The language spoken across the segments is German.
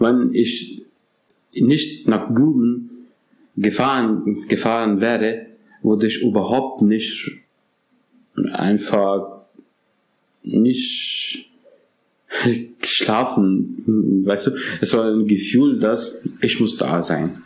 wenn ich nicht nach Guben gefahren wäre, würde ich überhaupt nicht schlafen. Weißt du, es war ein Gefühl, dass ich muss da sein.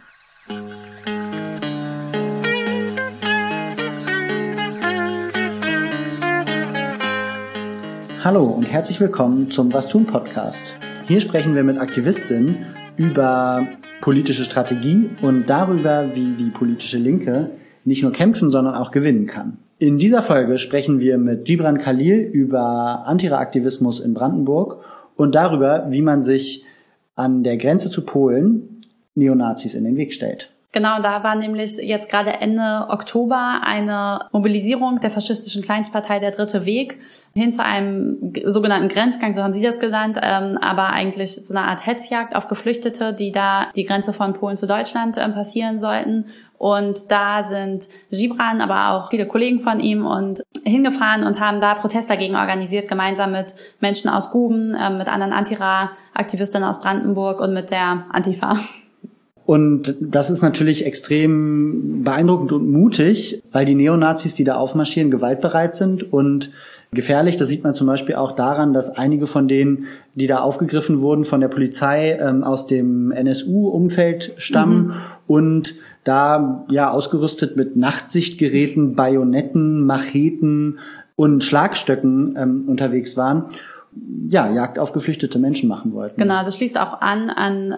Hallo und herzlich willkommen zum Was tun Podcast. Hier sprechen wir mit Aktivistinnen über politische Strategie und darüber, wie die politische Linke nicht nur kämpfen, sondern auch gewinnen kann. In dieser Folge sprechen wir mit Gibran Khalil über Antira-Aktivismus in Brandenburg und darüber, wie man sich an der Grenze zu Polen Neonazis in den Weg stellt. Genau, da war nämlich jetzt gerade Ende Oktober eine Mobilisierung der faschistischen Kleinstpartei Der Dritte Weg hin zu einem sogenannten Grenzgang, so haben sie das genannt, aber eigentlich so eine Art Hetzjagd auf Geflüchtete, die da die Grenze von Polen zu Deutschland passieren sollten. Und da sind Gibran, aber auch viele Kollegen von ihm und hingefahren und haben da Protest dagegen organisiert, gemeinsam mit Menschen aus Guben, mit anderen Antira-Aktivistinnen aus Brandenburg und mit der Antifa. Und das ist natürlich extrem beeindruckend und mutig, weil die Neonazis, die da aufmarschieren, gewaltbereit sind und gefährlich. Das sieht man zum Beispiel auch daran, dass einige von denen, die da aufgegriffen wurden von der Polizei, aus dem NSU-Umfeld stammen und da ja ausgerüstet mit Nachtsichtgeräten, Bajonetten, Macheten und Schlagstöcken unterwegs waren. Ja, Jagd auf geflüchtete Menschen machen wollten. Genau, das schließt auch an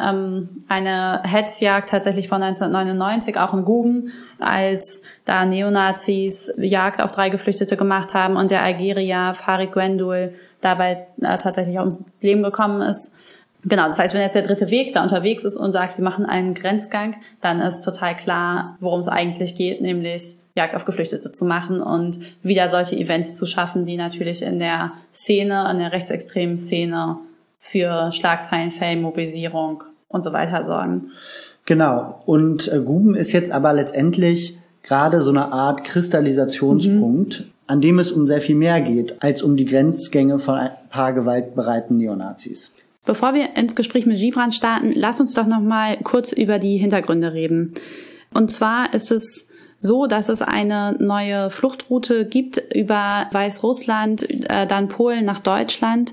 eine Hetzjagd tatsächlich von 1999, auch in Guben, als da Neonazis Jagd auf 3 Geflüchtete gemacht haben und der Algerier Farid Gwendul dabei tatsächlich auch ums Leben gekommen ist. Genau, das heißt, wenn jetzt der Dritte Weg da unterwegs ist und sagt, wir machen einen Grenzgang, dann ist total klar, worum es eigentlich geht, nämlich Jagd auf Geflüchtete zu machen und wieder solche Events zu schaffen, die natürlich in der Szene, in der rechtsextremen Szene für Schlagzeilen, Fame, Mobilisierung und so weiter sorgen. Genau. Und Guben ist jetzt aber letztendlich gerade so eine Art Kristallisationspunkt, an dem es um sehr viel mehr geht, als um die Grenzgänge von ein paar gewaltbereiten Neonazis. Bevor wir ins Gespräch mit Gibran starten, lass uns doch noch mal kurz über die Hintergründe reden. Und zwar ist es so, dass es eine neue Fluchtroute gibt über Weißrussland, dann Polen nach Deutschland,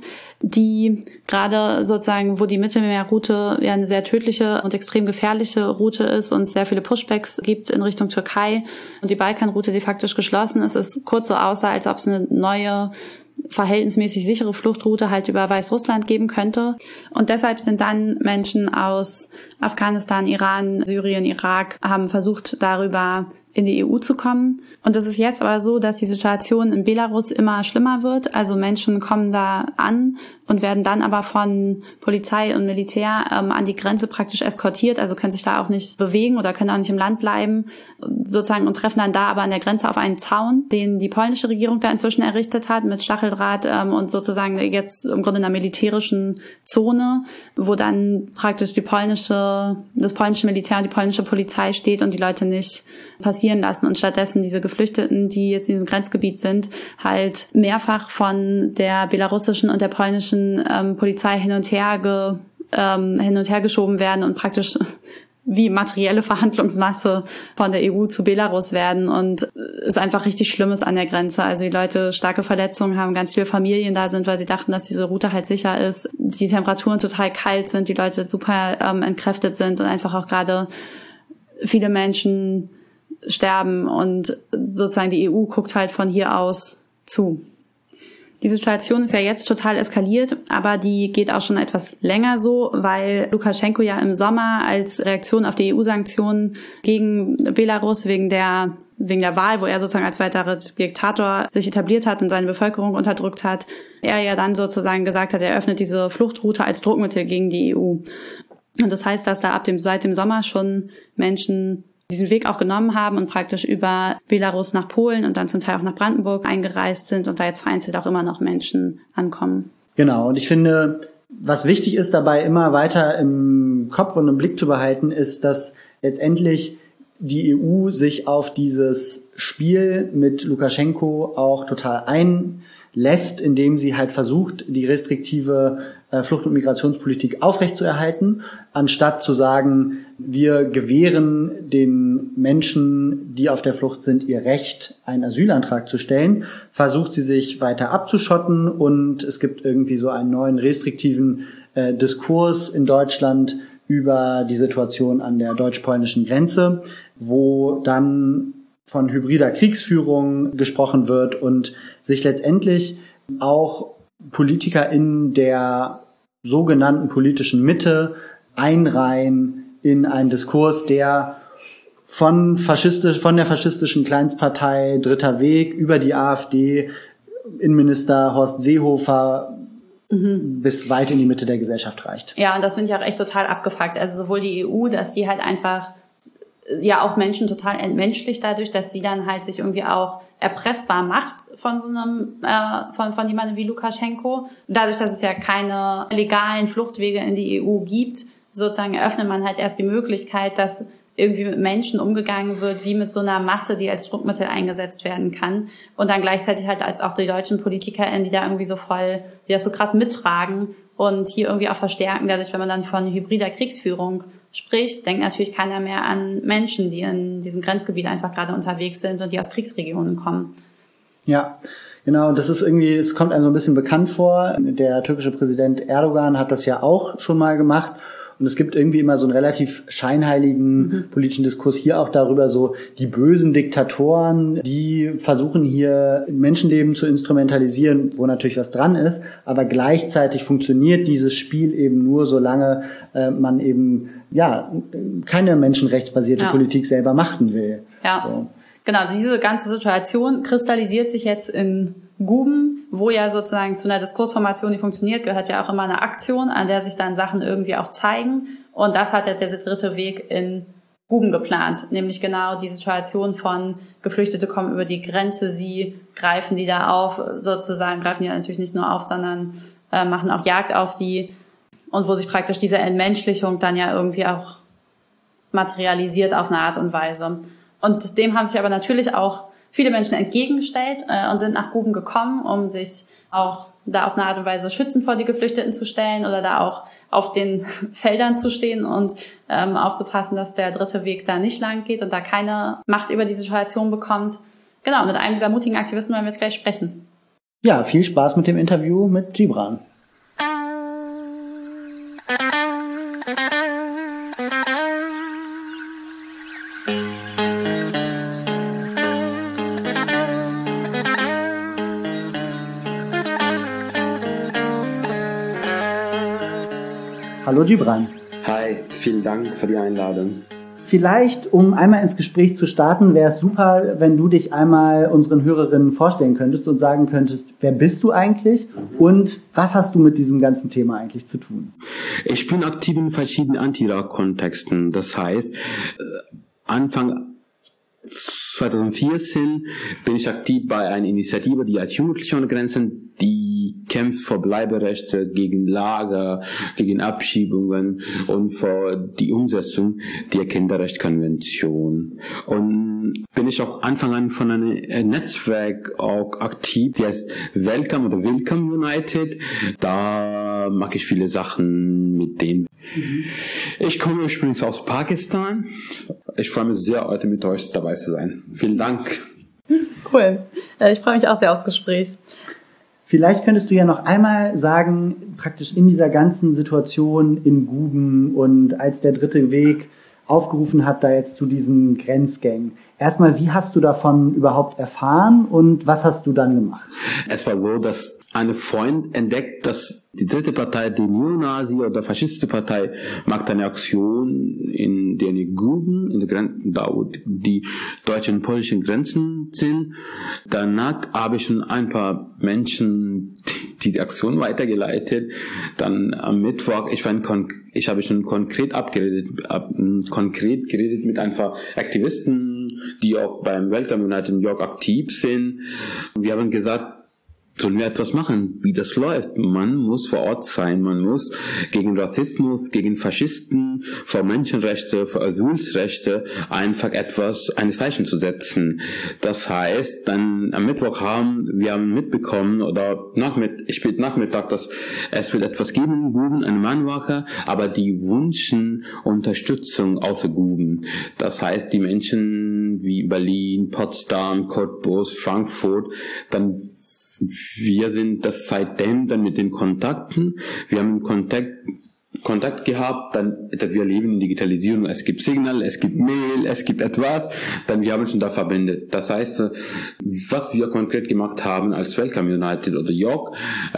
die gerade sozusagen, wo die Mittelmeerroute ja eine sehr tödliche und extrem gefährliche Route ist und es sehr viele Pushbacks gibt in Richtung Türkei und die Balkanroute, die faktisch geschlossen ist, es kurz so aussah, als ob es eine neue verhältnismäßig sichere Fluchtroute halt über Weißrussland geben könnte. Und deshalb sind dann Menschen aus Afghanistan, Iran, Syrien, Irak, haben versucht, darüber in die EU zu kommen. Und es ist jetzt aber so, dass die Situation in Belarus immer schlimmer wird. Also Menschen kommen da an und werden dann aber von Polizei und Militär an die Grenze praktisch eskortiert, also können sich da auch nicht bewegen oder können auch nicht im Land bleiben, sozusagen, und treffen dann da aber an der Grenze auf einen Zaun, den die polnische Regierung da inzwischen errichtet hat mit Stacheldraht und sozusagen jetzt im Grunde in einer militärischen Zone, wo dann praktisch das polnische Militär und die polnische Polizei steht und die Leute nicht passieren lassen und stattdessen diese Geflüchteten, die jetzt in diesem Grenzgebiet sind, halt mehrfach von der belarussischen und der polnischen Polizei hin und her geschoben werden und praktisch wie materielle Verhandlungsmasse von der EU zu Belarus werden und es einfach richtig Schlimmes an der Grenze. Also die Leute starke Verletzungen haben, ganz viele Familien da sind, weil sie dachten, dass diese Route halt sicher ist. Die Temperaturen total kalt sind, die Leute super entkräftet sind und einfach auch gerade viele Menschen sterben und sozusagen die EU guckt halt von hier aus zu. Die Situation ist ja jetzt total eskaliert, aber die geht auch schon etwas länger so, weil Lukaschenko ja im Sommer als Reaktion auf die EU-Sanktionen gegen Belarus wegen der Wahl, wo er sozusagen als weiterer Diktator sich etabliert hat und seine Bevölkerung unterdrückt hat, er ja dann sozusagen gesagt hat, er öffnet diese Fluchtroute als Druckmittel gegen die EU. Und das heißt, dass da seit dem Sommer schon Menschen diesen Weg auch genommen haben und praktisch über Belarus nach Polen und dann zum Teil auch nach Brandenburg eingereist sind und da jetzt vereinzelt auch immer noch Menschen ankommen. Genau, und ich finde, was wichtig ist dabei immer weiter im Kopf und im Blick zu behalten, ist, dass letztendlich die EU sich auf dieses Spiel mit Lukaschenko auch total einlässt, indem sie halt versucht, die restriktive Flucht- und Migrationspolitik aufrechtzuerhalten, anstatt zu sagen, wir gewähren den Menschen, die auf der Flucht sind, ihr Recht, einen Asylantrag zu stellen, versucht sie sich weiter abzuschotten und es gibt irgendwie so einen neuen restriktiven Diskurs in Deutschland über die Situation an der deutsch-polnischen Grenze, wo dann von hybrider Kriegsführung gesprochen wird und sich letztendlich auch Politiker in der sogenannten politischen Mitte einreihen in einen Diskurs, der von der faschistischen Kleinstpartei Dritter Weg über die AfD, Innenminister Horst Seehofer bis weit in die Mitte der Gesellschaft reicht. Ja, und das finde ich auch echt total abgefuckt. Also sowohl die EU, dass die halt einfach ja auch Menschen total entmenschlicht dadurch, dass sie dann halt sich irgendwie auch erpressbar macht von so einem von jemandem wie Lukaschenko. Dadurch, dass es ja keine legalen Fluchtwege in die EU gibt, sozusagen eröffnet man halt erst die Möglichkeit, dass irgendwie mit Menschen umgegangen wird, wie mit so einer Masse, die als Druckmittel eingesetzt werden kann. Und dann gleichzeitig halt als auch die deutschen PolitikerInnen, die da irgendwie so voll, die das so krass mittragen und hier irgendwie auch verstärken. Dadurch, wenn man dann von hybrider Kriegsführung spricht, denkt natürlich keiner mehr an Menschen, die in diesem Grenzgebiet einfach gerade unterwegs sind und die aus Kriegsregionen kommen. Ja, genau. Das ist irgendwie, es kommt einem so ein bisschen bekannt vor. Der türkische Präsident Erdogan hat das ja auch schon mal gemacht. Und es gibt irgendwie immer so einen relativ scheinheiligen politischen Diskurs hier auch darüber, so die bösen Diktatoren, die versuchen hier Menschenleben zu instrumentalisieren, wo natürlich was dran ist, aber gleichzeitig funktioniert dieses Spiel eben nur, solange man eben keine menschenrechtsbasierte Politik selber machen will. Ja. So. Genau, diese ganze Situation kristallisiert sich jetzt in Guben, wo ja sozusagen zu einer Diskursformation, die funktioniert, gehört ja auch immer eine Aktion, an der sich dann Sachen irgendwie auch zeigen. Und das hat jetzt der Dritte Weg in Guben geplant, nämlich genau die Situation von Geflüchtete kommen über die Grenze, sie greifen die da auf, sozusagen greifen die natürlich nicht nur auf, sondern machen auch Jagd auf die, und wo sich praktisch diese Entmenschlichung dann ja irgendwie auch materialisiert auf eine Art und Weise. Und dem haben sich aber natürlich auch viele Menschen entgegengestellt und sind nach Guben gekommen, um sich auch da auf eine Art und Weise schützend vor die Geflüchteten zu stellen oder da auch auf den Feldern zu stehen und aufzupassen, dass der Dritte Weg da nicht lang geht und da keine Macht über die Situation bekommt. Genau, mit einem dieser mutigen Aktivisten wollen wir jetzt gleich sprechen. Ja, viel Spaß mit dem Interview mit Gibran. Hallo Gibran. Hi, vielen Dank für die Einladung. Vielleicht, um einmal ins Gespräch zu starten, wäre es super, wenn du dich einmal unseren Hörerinnen vorstellen könntest und sagen könntest, wer bist du eigentlich und was hast du mit diesem ganzen Thema eigentlich zu tun? Ich bin aktiv in verschiedenen Anti-Irak-Kontexten. Das heißt, Anfang 2014 bin ich aktiv bei einer Initiative, die heißt Jugendliche ohne Grenzen, die kämpft für Bleiberechte, gegen Lager, gegen Abschiebungen und für die Umsetzung der Kinderrechtskonvention. Und bin ich auch Anfang an von einem Netzwerk auch aktiv, die heißt Welcome United. Da mache ich viele Sachen mit denen. Ich komme ursprünglich aus Pakistan. Ich freue mich sehr, heute mit euch dabei zu sein. Vielen Dank. Cool. Ich freue mich auch sehr aufs Gespräch. Vielleicht könntest du ja noch einmal sagen, praktisch in dieser ganzen Situation in Guben und als der Dritte Weg aufgerufen hat, da jetzt zu diesen Grenzgängen. Erstmal, wie hast du davon überhaupt erfahren und was hast du dann gemacht? Es war so, dass ein Freund entdeckt, dass die dritte Partei, die Neonazi oder faschistische Partei, macht eine Aktion in den Guben, in den Grenzen, da wo die deutschen und polnischen Grenzen sind. Danach habe ich schon ein paar Menschen die Aktion weitergeleitet. Dann am Mittwoch, ich habe schon konkret geredet mit ein paar Aktivisten, die auch beim Welcome United in New York aktiv sind. Wir haben gesagt, sollen wir etwas machen, wie das läuft. Man muss vor Ort sein, man muss gegen Rassismus, gegen Faschisten, für Menschenrechte, für Asylrechte einfach ein Zeichen zu setzen. Das heißt, dann am Mittwoch haben wir mitbekommen, oder spät Nachmittag, dass es wird etwas geben in Guben, eine Mahnwache, aber die wünschen Unterstützung außer Guben. Das heißt, die Menschen wie Berlin, Potsdam, Cottbus, Frankfurt, dann wir sind das seitdem dann mit den Kontakten. Wir haben Kontakt gehabt, dann wir leben in Digitalisierung. Es gibt Signal, es gibt Mail, es gibt etwas. Dann wir haben schon da verbindet. Das heißt, was wir konkret gemacht haben als Welcome United oder York,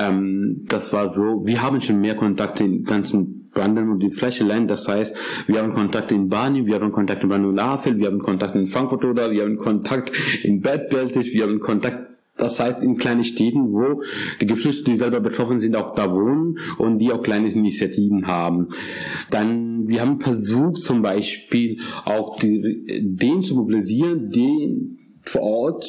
das war so, wir haben schon mehr Kontakte in ganzen Brandenburg, die Fläche Land. Das heißt, wir haben Kontakte in Barni, wir haben Kontakte in Brandenburg-Havel, wir haben Kontakte in Frankfurt oder wir haben Kontakt in Bad Belzig, wir haben Kontakt. Das heißt, in kleinen Städten, wo die Geflüchteten, die selber betroffen sind, auch da wohnen und die auch kleine Initiativen haben. Dann, wir haben versucht, zum Beispiel auch den zu mobilisieren, den vor Ort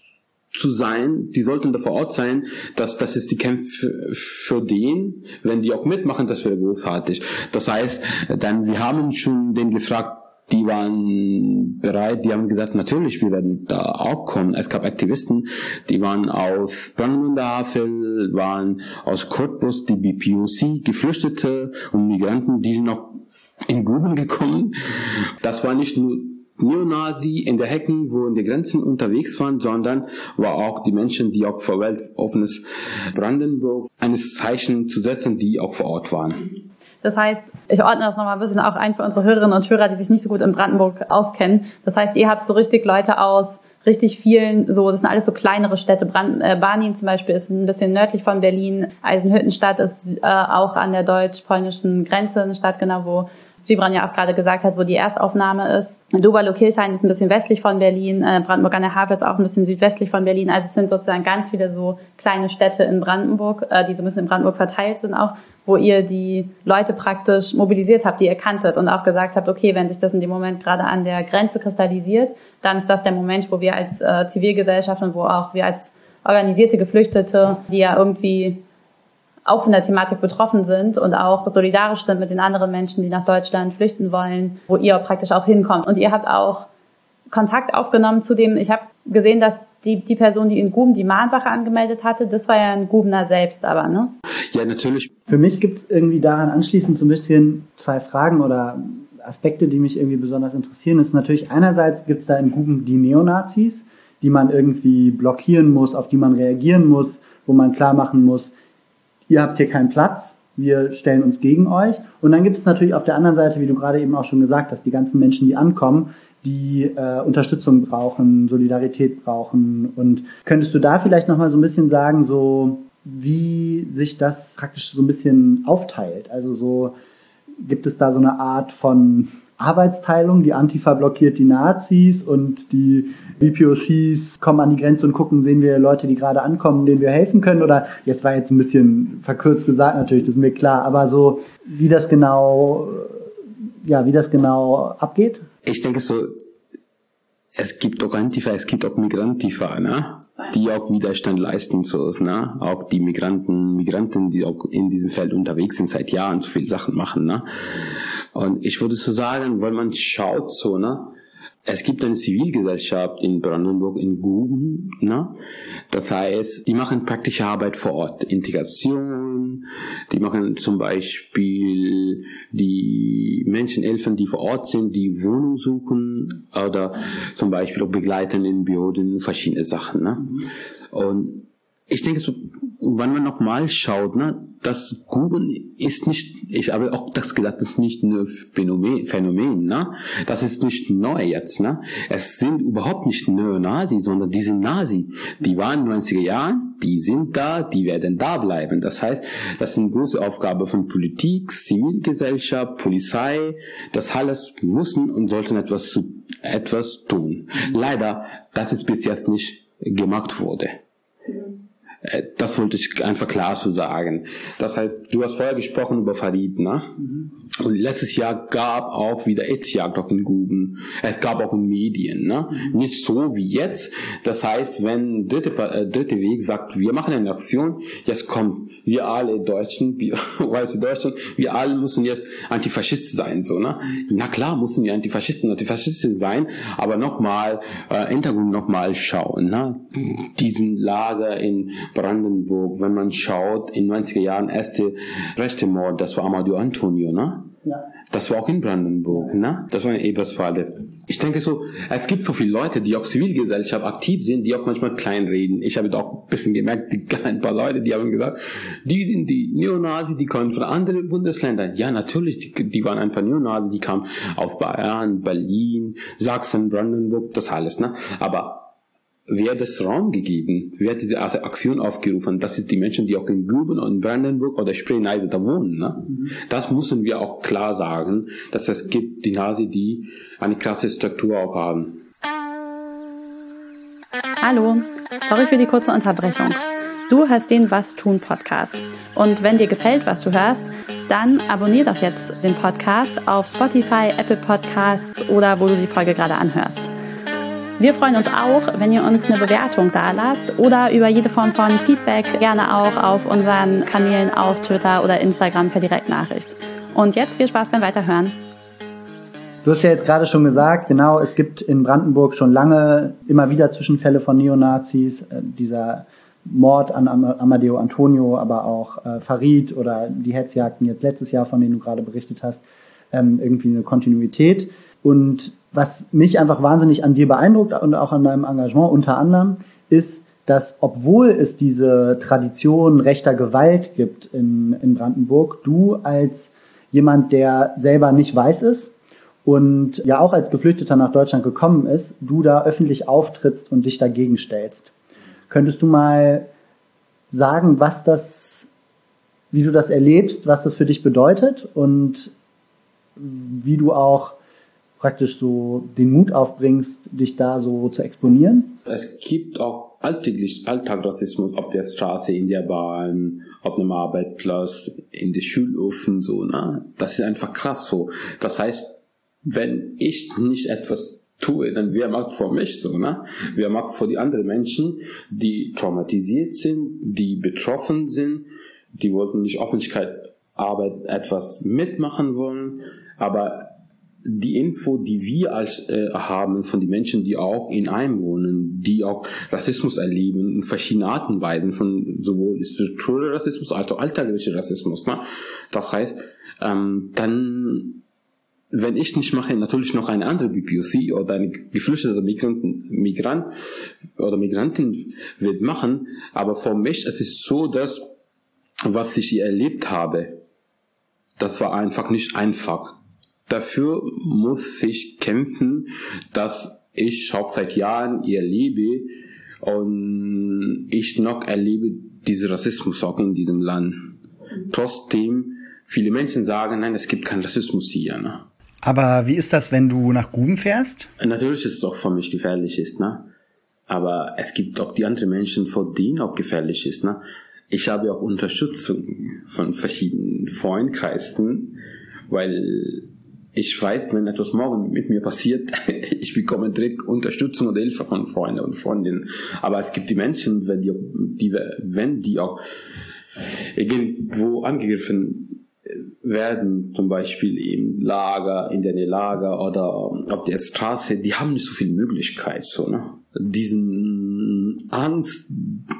zu sein, die sollten da vor Ort sein, das ist die Kämpfe für den, wenn die auch mitmachen, das wäre großartig. Das heißt, dann, wir haben schon den gefragt, die waren bereit, die haben gesagt, natürlich, wir werden da auch kommen. Es gab Aktivisten, die waren aus Brandenburg-Havel, waren aus Cottbus, die BPOC, Geflüchtete und Migranten, die sind noch in Guben gekommen. Das war nicht nur Neonazi in der Hecken, wo in den Grenzen unterwegs waren, sondern war auch die Menschen, die auch für weltoffenes Brandenburg eines Zeichen zu setzen, die auch vor Ort waren. Das heißt, ich ordne das nochmal ein bisschen auch ein für unsere Hörerinnen und Hörer, die sich nicht so gut in Brandenburg auskennen. Das heißt, ihr habt so richtig Leute aus richtig vielen, das sind alles so kleinere Städte. Barnim zum Beispiel ist ein bisschen nördlich von Berlin. Eisenhüttenstadt ist auch an der deutsch-polnischen Grenze eine Stadt, genau, wo Gibran ja auch gerade gesagt hat, wo die Erstaufnahme ist. Doberlo-Kirchhain ist ein bisschen westlich von Berlin. Brandenburg an der Havel ist auch ein bisschen südwestlich von Berlin. Also es sind sozusagen ganz viele so kleine Städte in Brandenburg, die so ein bisschen in Brandenburg verteilt sind auch, wo ihr die Leute praktisch mobilisiert habt, die ihr kanntet und auch gesagt habt, okay, wenn sich das in dem Moment gerade an der Grenze kristallisiert, dann ist das der Moment, wo wir als Zivilgesellschaft und wo auch wir als organisierte Geflüchtete, die ja irgendwie auch von der Thematik betroffen sind und auch solidarisch sind mit den anderen Menschen, die nach Deutschland flüchten wollen, wo ihr praktisch auch hinkommt. Und ihr habt auch Kontakt aufgenommen zu dem, ich habe gesehen, dass die Person, die in Guben die Mahnwache angemeldet hatte, das war ja ein Gubener selbst, aber, ne? Ja, natürlich. Für mich gibt es irgendwie daran anschließend so ein bisschen zwei Fragen oder Aspekte, die mich irgendwie besonders interessieren. Das ist natürlich einerseits gibt es da in Guben die Neonazis, die man irgendwie blockieren muss, auf die man reagieren muss, wo man klar machen muss, ihr habt hier keinen Platz, wir stellen uns gegen euch. Und dann gibt es natürlich auf der anderen Seite, wie du gerade eben auch schon gesagt hast, die ganzen Menschen, die ankommen, die Unterstützung brauchen, Solidarität brauchen. Und könntest du da vielleicht nochmal so ein bisschen sagen, so wie sich das praktisch so ein bisschen aufteilt? Also so gibt es da so eine Art von Arbeitsteilung, die Antifa blockiert die Nazis und die BPOCs kommen an die Grenze und gucken, sehen wir Leute, die gerade ankommen, denen wir helfen können, oder, jetzt war jetzt ein bisschen verkürzt gesagt natürlich, das ist mir klar, aber so, wie das genau abgeht? Ich denke so, es gibt auch Antifa, es gibt auch Migrantifa, ne? Die auch Widerstand leisten, so, ne? Auch die Migranten, die auch in diesem Feld unterwegs sind, seit Jahren so viele Sachen machen, ne? Und ich würde so sagen, weil man schaut so, ne? Es gibt eine Zivilgesellschaft in Brandenburg, in Guben, ne? Das heißt, die machen praktische Arbeit vor Ort. Integration, die machen zum Beispiel die Menschen helfen, die vor Ort sind, die Wohnung suchen oder zum Beispiel auch begleiten in Behörden, verschiedene Sachen, ne? Und ich denke so, wenn man nochmal schaut, ne, das Guben ist nicht, ich habe auch das gesagt, das ist nicht ein Phänomen, ne? Das ist nicht neu jetzt, ne? Es sind überhaupt nicht Neonazi, sondern die sind Nazi. Die waren in den 90er Jahren, die sind da, die werden da bleiben. Das heißt, das ist eine große Aufgabe von Politik, Zivilgesellschaft, Polizei. Das alles müssen und sollten etwas tun. Leider, das ist bis jetzt nicht gemacht wurde. Das wollte ich einfach klar zu sagen. Das heißt, du hast vorher gesprochen über Farid, ne? Und letztes Jahr gab auch wieder Aids-Jagd auch in Guben. Es gab auch in Medien, ne? Nicht so wie jetzt. Das heißt, wenn dritte Weg sagt, wir machen eine Aktion, jetzt kommt, wir alle Deutschen, weiße Deutschen, wir alle müssen jetzt Antifaschisten sein, so, ne? Na klar, müssen wir Antifaschisten sein, aber nochmal, Hintergrund nochmal schauen, ne? Diesen Lager in Brandenburg, wenn man schaut, in 90er Jahren erste rechte Mord, das war Amadeo Antonio, ne? Ja. Das war auch in Brandenburg, ne? Das war eine Eberswalde. Ich denke so, es gibt so viele Leute, die auch Zivilgesellschaft aktiv sind, die auch manchmal klein reden. Ich habe da auch ein bisschen gemerkt, ein paar Leute, die haben gesagt, die sind die Neonazi, die kommen von anderen Bundesländern. Ja, natürlich, die waren ein paar Neonazi, die kamen aus Bayern, Berlin, Sachsen, Brandenburg, das alles, ne? Aber wer hat das Raum gegeben? Wer hat diese Aktion aufgerufen? Das sind die Menschen, die auch in Guben und Brandenburg oder Spree-Neide da wohnen. Ne? Das müssen wir auch klar sagen, dass es gibt die Nazi, die eine krasse Struktur auch haben. Hallo, sorry für die kurze Unterbrechung. Du hörst den Was tun Podcast. Und wenn dir gefällt, was du hörst, dann abonnier doch jetzt den Podcast auf Spotify, Apple Podcasts oder wo du die Folge gerade anhörst. Wir freuen uns auch, wenn ihr uns eine Bewertung dalasst oder über jede Form von Feedback, gerne auch auf unseren Kanälen auf Twitter oder Instagram per Direktnachricht. Und jetzt viel Spaß beim Weiterhören. Du hast ja jetzt gerade schon gesagt, genau, es gibt in Brandenburg schon lange immer wieder Zwischenfälle von Neonazis, dieser Mord an Amadeo Antonio, aber auch Farid oder die Hetzjagden jetzt letztes Jahr, von denen du gerade berichtet hast, irgendwie eine Kontinuität. Und was mich einfach wahnsinnig an dir beeindruckt und auch an deinem Engagement unter anderem, ist, dass obwohl es diese Tradition rechter Gewalt gibt in Brandenburg, du als jemand, der selber nicht weiß ist und ja auch als Geflüchteter nach Deutschland gekommen ist, du da öffentlich auftrittst und dich dagegen stellst. Könntest du mal sagen, wie du das erlebst, was das für dich bedeutet und wie du auch praktisch so den Mut aufbringst, dich da so zu exponieren? Es gibt auch Alltagsrassismus auf der Straße, in der Bahn, auf einem Arbeitsplatz, in der Schulhofen, so, ne? Das ist einfach krass so. Das heißt, wenn ich nicht etwas tue, dann wer macht vor mich so, ne? Wer macht vor die anderen Menschen, die traumatisiert sind, die betroffen sind, die wollten nicht Öffentlichkeitsarbeit etwas mitmachen wollen, aber die Info, die wir haben von den Menschen, die auch in einem wohnen, die auch Rassismus erleben, in verschiedenen Arten und Weisen, von sowohl struktureller Rassismus als auch alltäglicher Rassismus. Ne? Das heißt, dann, wenn ich nicht mache, natürlich noch eine andere BPOC oder eine geflüchtete Migrant oder Migrantin wird machen, aber für mich es ist so, dass was ich hier erlebt habe, das war einfach nicht einfach. Dafür muss ich kämpfen, dass ich auch seit Jahren hier lebe und ich noch erlebe diesen Rassismus auch in diesem Land. Trotzdem, viele Menschen sagen, nein, es gibt keinen Rassismus hier. Ne? Aber wie ist das, wenn du nach Guben fährst? Natürlich ist es auch für mich gefährlich, ne? Aber es gibt auch die anderen Menschen, vor denen auch gefährlich ist. Ne? Ich habe auch Unterstützung von verschiedenen Freundkreisen, weil ich weiß, wenn etwas morgen mit mir passiert, ich bekomme direkt Unterstützung und Hilfe von Freunden und Freundinnen. Aber es gibt die Menschen, wenn die auch irgendwo angegriffen werden, zum Beispiel im Lager, in der Lager oder auf der Straße, die haben nicht so viel Möglichkeit, so, ne? Diesen Angst,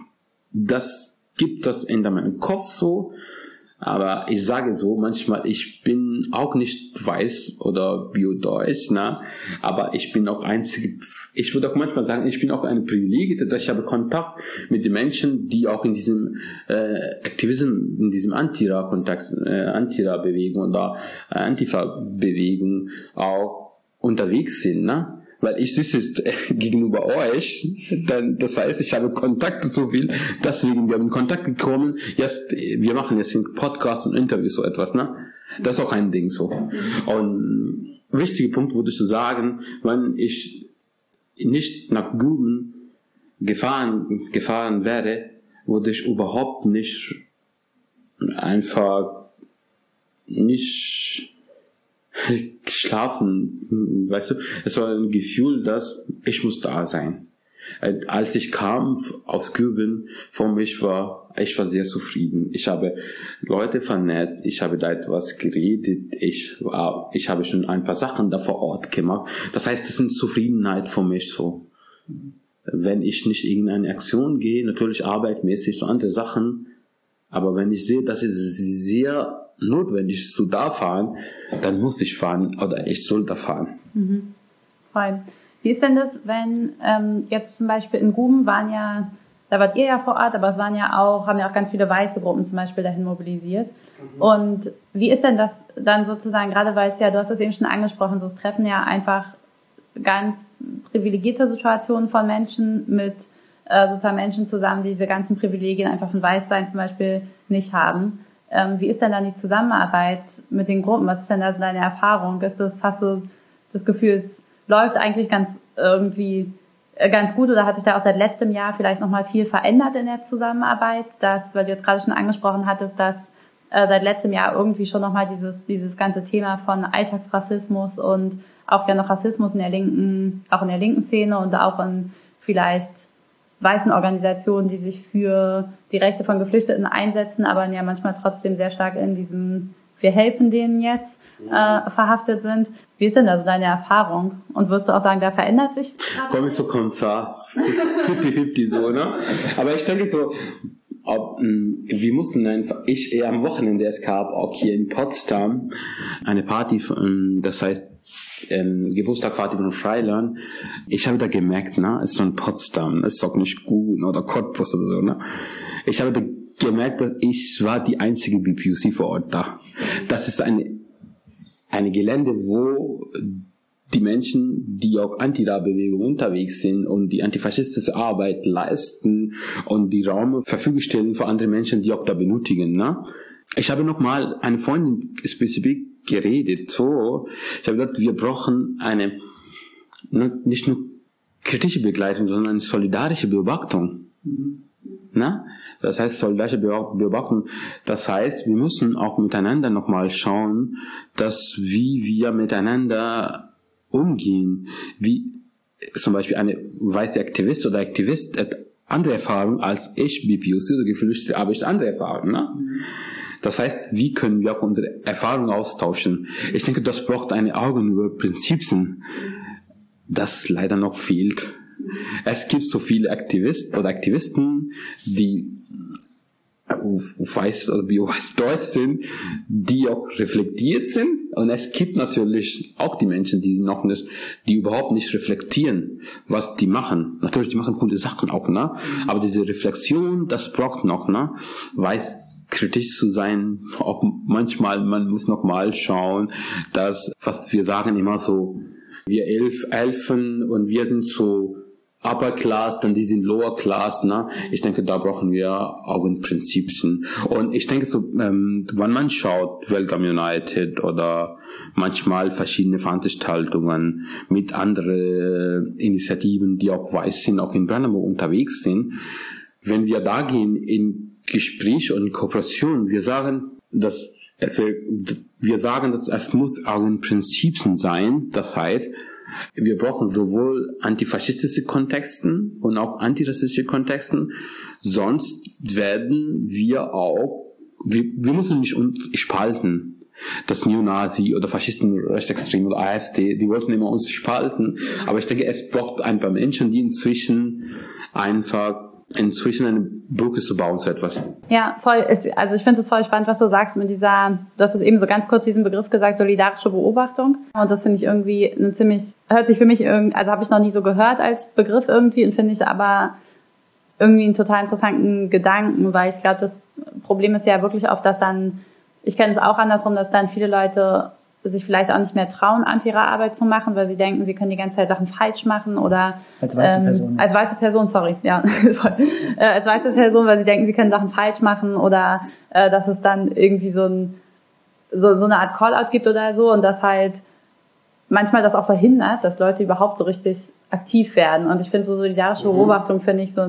das gibt das in meinem Kopf so. Aber ich sage so, manchmal, ich bin auch nicht weiß oder biodeutsch, ne? Aber ich bin auch ich würde auch manchmal sagen, ich bin auch eine Privilegierte, dass ich habe Kontakt mit den Menschen, die auch in diesem Aktivismus, in diesem Antira-Kontext, Antira-Bewegung oder Antifa-Bewegung auch unterwegs sind, ne? Weil ich sitze gegenüber euch, dann, das heißt, ich habe Kontakt so viel, deswegen, wir haben in Kontakt gekommen, wir machen jetzt einen Podcast und Interviews, so etwas, ne? Das ist auch ein Ding, so. Und wichtiger Punkt würde ich so sagen, wenn ich nicht nach Guben gefahren wäre, wurde ich überhaupt nicht schlafen, weißt du, es war ein Gefühl, dass ich muss da sein. Als ich kam aus Göbeln, ich war sehr zufrieden. Ich habe Leute vernetzt, ich habe da etwas geredet, ich habe schon ein paar Sachen da vor Ort gemacht. Das heißt, es ist eine Zufriedenheit für mich so. Wenn ich nicht in eine Aktion gehe, natürlich arbeitmäßig, so andere Sachen, aber wenn ich sehe, dass es sehr notwendig ist, zu da fahren, dann muss ich fahren oder ich soll da fahren. Mhm. Voll. Wie ist denn das, wenn jetzt zum Beispiel in Guben da wart ihr ja vor Ort, aber haben ja auch ganz viele weiße Gruppen zum Beispiel dahin mobilisiert. Und wie ist denn das dann sozusagen, gerade weil es ja, du hast es eben schon angesprochen, so es treffen ja einfach ganz privilegierte Situationen von Menschen mit sozusagen Menschen zusammen, die diese ganzen Privilegien einfach von Weißsein zum Beispiel nicht haben. Wie ist denn dann die Zusammenarbeit mit den Gruppen? Was ist denn da so deine Erfahrung? Hast du das Gefühl, es läuft eigentlich ganz gut oder hat sich da auch seit letztem Jahr vielleicht nochmal viel verändert in der Zusammenarbeit? Weil du jetzt gerade schon angesprochen hattest, dass seit letztem Jahr irgendwie schon nochmal dieses ganze Thema von Alltagsrassismus und auch ja noch Rassismus in der linken Szene und auch in vielleicht weißen Organisationen, die sich für die Rechte von Geflüchteten einsetzen, aber ja manchmal trotzdem sehr stark in diesem wir helfen denen jetzt verhaftet sind. Wie ist denn da so deine Erfahrung? Und wirst du auch sagen, da verändert sich? Komm ich so Kommissar. 50-50 so, ne? Aber ich denke so, wir mussten einfach, am Wochenende, es gab auch hier in Potsdam eine Party, das heißt, Geburtstagparty von Freiland. Ich habe da gemerkt, es ist so in Potsdam, es ist auch nicht gut oder Cottbus oder so, ne? Ich habe da gemerkt, dass ich war die einzige BPUC vor Ort da. Das ist eine Gelände, wo die Menschen, die auch Anti-Ra-Bewegung unterwegs sind und die antifaschistische Arbeit leisten und die Räume Verfügung stellen für andere Menschen, die auch da benötigen, ne? Ich habe noch mal eine Freundin spezifisch geredet, so. Ich habe gesagt, wir brauchen nicht nur kritische Begleitung, sondern eine solidarische Beobachtung. Na? Das heißt, solidarische Beobachtung, das heißt, wir müssen auch miteinander nochmal schauen, wie wir miteinander umgehen, wie zum Beispiel eine weiße Aktivist oder Aktivist hat andere Erfahrung als ich, BPUC oder Geflüchtete, aber ich andere Erfahrung, ne? Das heißt, wie können wir auch unsere Erfahrungen austauschen? Ich denke, das braucht eine Augenhöhe-Prinzipien, das leider noch fehlt. Es gibt so viele Aktivisten oder Aktivisten, die weiß oder bio-weiß deutsch sind, die auch reflektiert sind. Und es gibt natürlich auch die Menschen, die überhaupt nicht reflektieren, was die machen. Natürlich, die machen coole Sachen auch, ne? Aber diese Reflexion, das braucht noch, ne? Weiß kritisch zu sein, auch manchmal, man muss noch mal schauen, dass, was wir sagen immer so, wir Elfen und wir sind so Upper Class, dann die sind Lower Class, ne? Ich denke, da brauchen wir Augenprinzipien. Und ich denke so, wenn man schaut, Welcome United oder manchmal verschiedene Veranstaltungen mit anderen Initiativen, die auch weiß sind, auch in Brandenburg unterwegs sind, wenn wir da gehen in Gespräch und Kooperation, wir sagen, dass es muss Augenprinzipien sein, das heißt, wir brauchen sowohl antifaschistische Kontexten und auch antirassistische Kontexten, sonst werden wir müssen nicht uns spalten. Das Neonazi oder Faschisten, Rechtsextreme oder AfD, die wollten immer uns spalten, aber ich denke, es braucht ein paar Menschen, die inzwischen eine Brücke zu bauen zu etwas. Ja, voll. Also ich finde es voll spannend, was du sagst du hast es eben so ganz kurz diesen Begriff gesagt, solidarische Beobachtung. Und das finde ich irgendwie hört sich für mich also habe ich noch nie so gehört als Begriff irgendwie und finde ich aber irgendwie einen total interessanten Gedanken, weil ich glaube, das Problem ist ja wirklich oft, dass dann, ich kenne es auch andersrum, dass dann viele Leute sich vielleicht auch nicht mehr trauen, Anti-Ra-Arbeit zu machen, weil sie denken, sie können die ganze Zeit Sachen falsch machen oder als weiße Person, sorry, ja, als weiße Person, weil sie denken, sie können Sachen falsch machen oder dass es dann irgendwie so eine Art Call-out gibt oder so und das halt manchmal das auch verhindert, dass Leute überhaupt so richtig aktiv werden. Und ich finde so solidarische Beobachtung finde ich so ein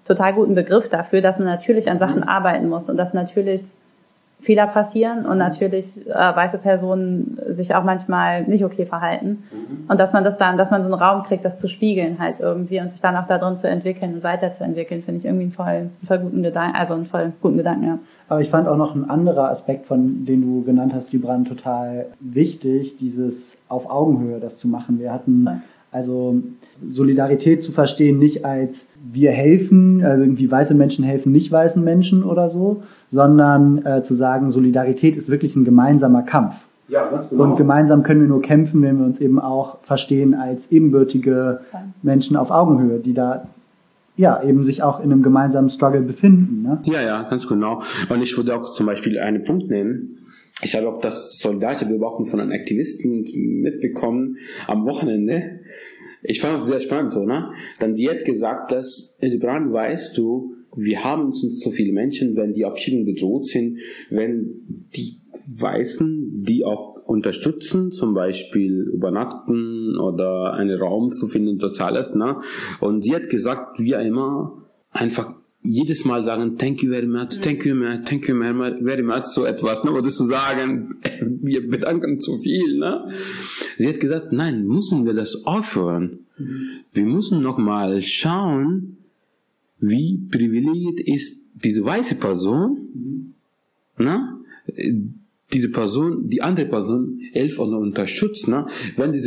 total guten Begriff dafür, dass man natürlich an Sachen arbeiten muss und dass natürlich Fehler passieren und natürlich weiße Personen sich auch manchmal nicht okay verhalten und dass man so einen Raum kriegt, das zu spiegeln halt irgendwie und sich dann auch darin zu entwickeln und weiterzuentwickeln, finde ich irgendwie einen voll guten Gedanken, ja. Aber ich fand auch noch ein anderer Aspekt, von den du genannt hast, Gibran, total wichtig, dieses auf Augenhöhe das zu machen. Wir hatten also Solidarität zu verstehen, nicht als wir helfen, also irgendwie weiße Menschen helfen nicht weißen Menschen oder so, sondern zu sagen, Solidarität ist wirklich ein gemeinsamer Kampf. Ja, ganz genau. Und gemeinsam können wir nur kämpfen, wenn wir uns eben auch verstehen als ebenbürtige Menschen auf Augenhöhe, die da eben sich auch in einem gemeinsamen Struggle befinden. Ne? Ja, ganz genau. Und ich würde auch zum Beispiel einen Punkt nennen. Ich habe auch das solidarische Beobachten von einem Aktivisten mitbekommen am Wochenende. Ich fand es sehr spannend so, ne? Dann die hat gesagt, dass, Gibran, weißt du, wir haben uns so viele Menschen, wenn die Abschiebungen bedroht sind, wenn die Weißen, die auch unterstützen, zum Beispiel übernachten oder einen Raum zu finden, das alles, ne? Und sie hat gesagt, wir immer einfach jedes Mal sagen, thank you very much, thank you very much, so etwas, ne, oder zu sagen, wir bedanken zu viel, ne. Sie hat gesagt, nein, müssen wir das aufhören. Wir müssen nochmal schauen, wie privilegiert ist diese weiße Person, ne, diese Person, die andere Person hilft und unterstützt, ne? Wenn die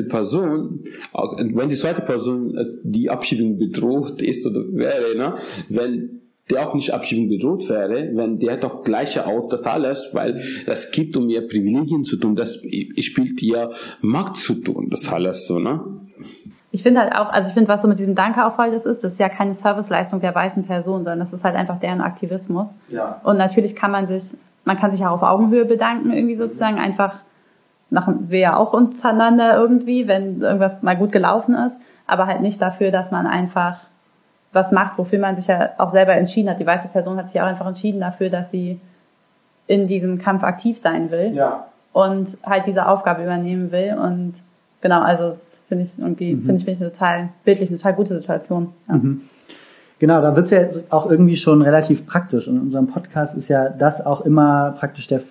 zweite Person die Abschiebung bedroht ist oder wäre, ne? Wenn der auch nicht Abschiebung bedroht wäre, wenn der doch gleiche aus, das alles, weil das gibt um ihr Privilegien zu tun, das spielt ihr Macht zu tun, das alles so, ne? Ich finde halt auch, was so mit diesem Danke auch voll das ist ja keine Serviceleistung der weißen Person, sondern das ist halt einfach deren Aktivismus. Ja. Und natürlich kann man kann sich auch auf Augenhöhe bedanken, irgendwie sozusagen. Einfach machen wir ja auch untereinander irgendwie, wenn irgendwas mal gut gelaufen ist. Aber halt nicht dafür, dass man einfach was macht, wofür man sich ja auch selber entschieden hat. Die weiße Person hat sich ja auch einfach entschieden dafür, dass sie in diesem Kampf aktiv sein will. Ja. Und halt diese Aufgabe übernehmen will. Und genau, also das finde ich bildlich eine total gute Situation. Ja. Mhm. Genau, da wird ja auch irgendwie schon relativ praktisch. Und in unserem Podcast ist ja das auch immer praktisch der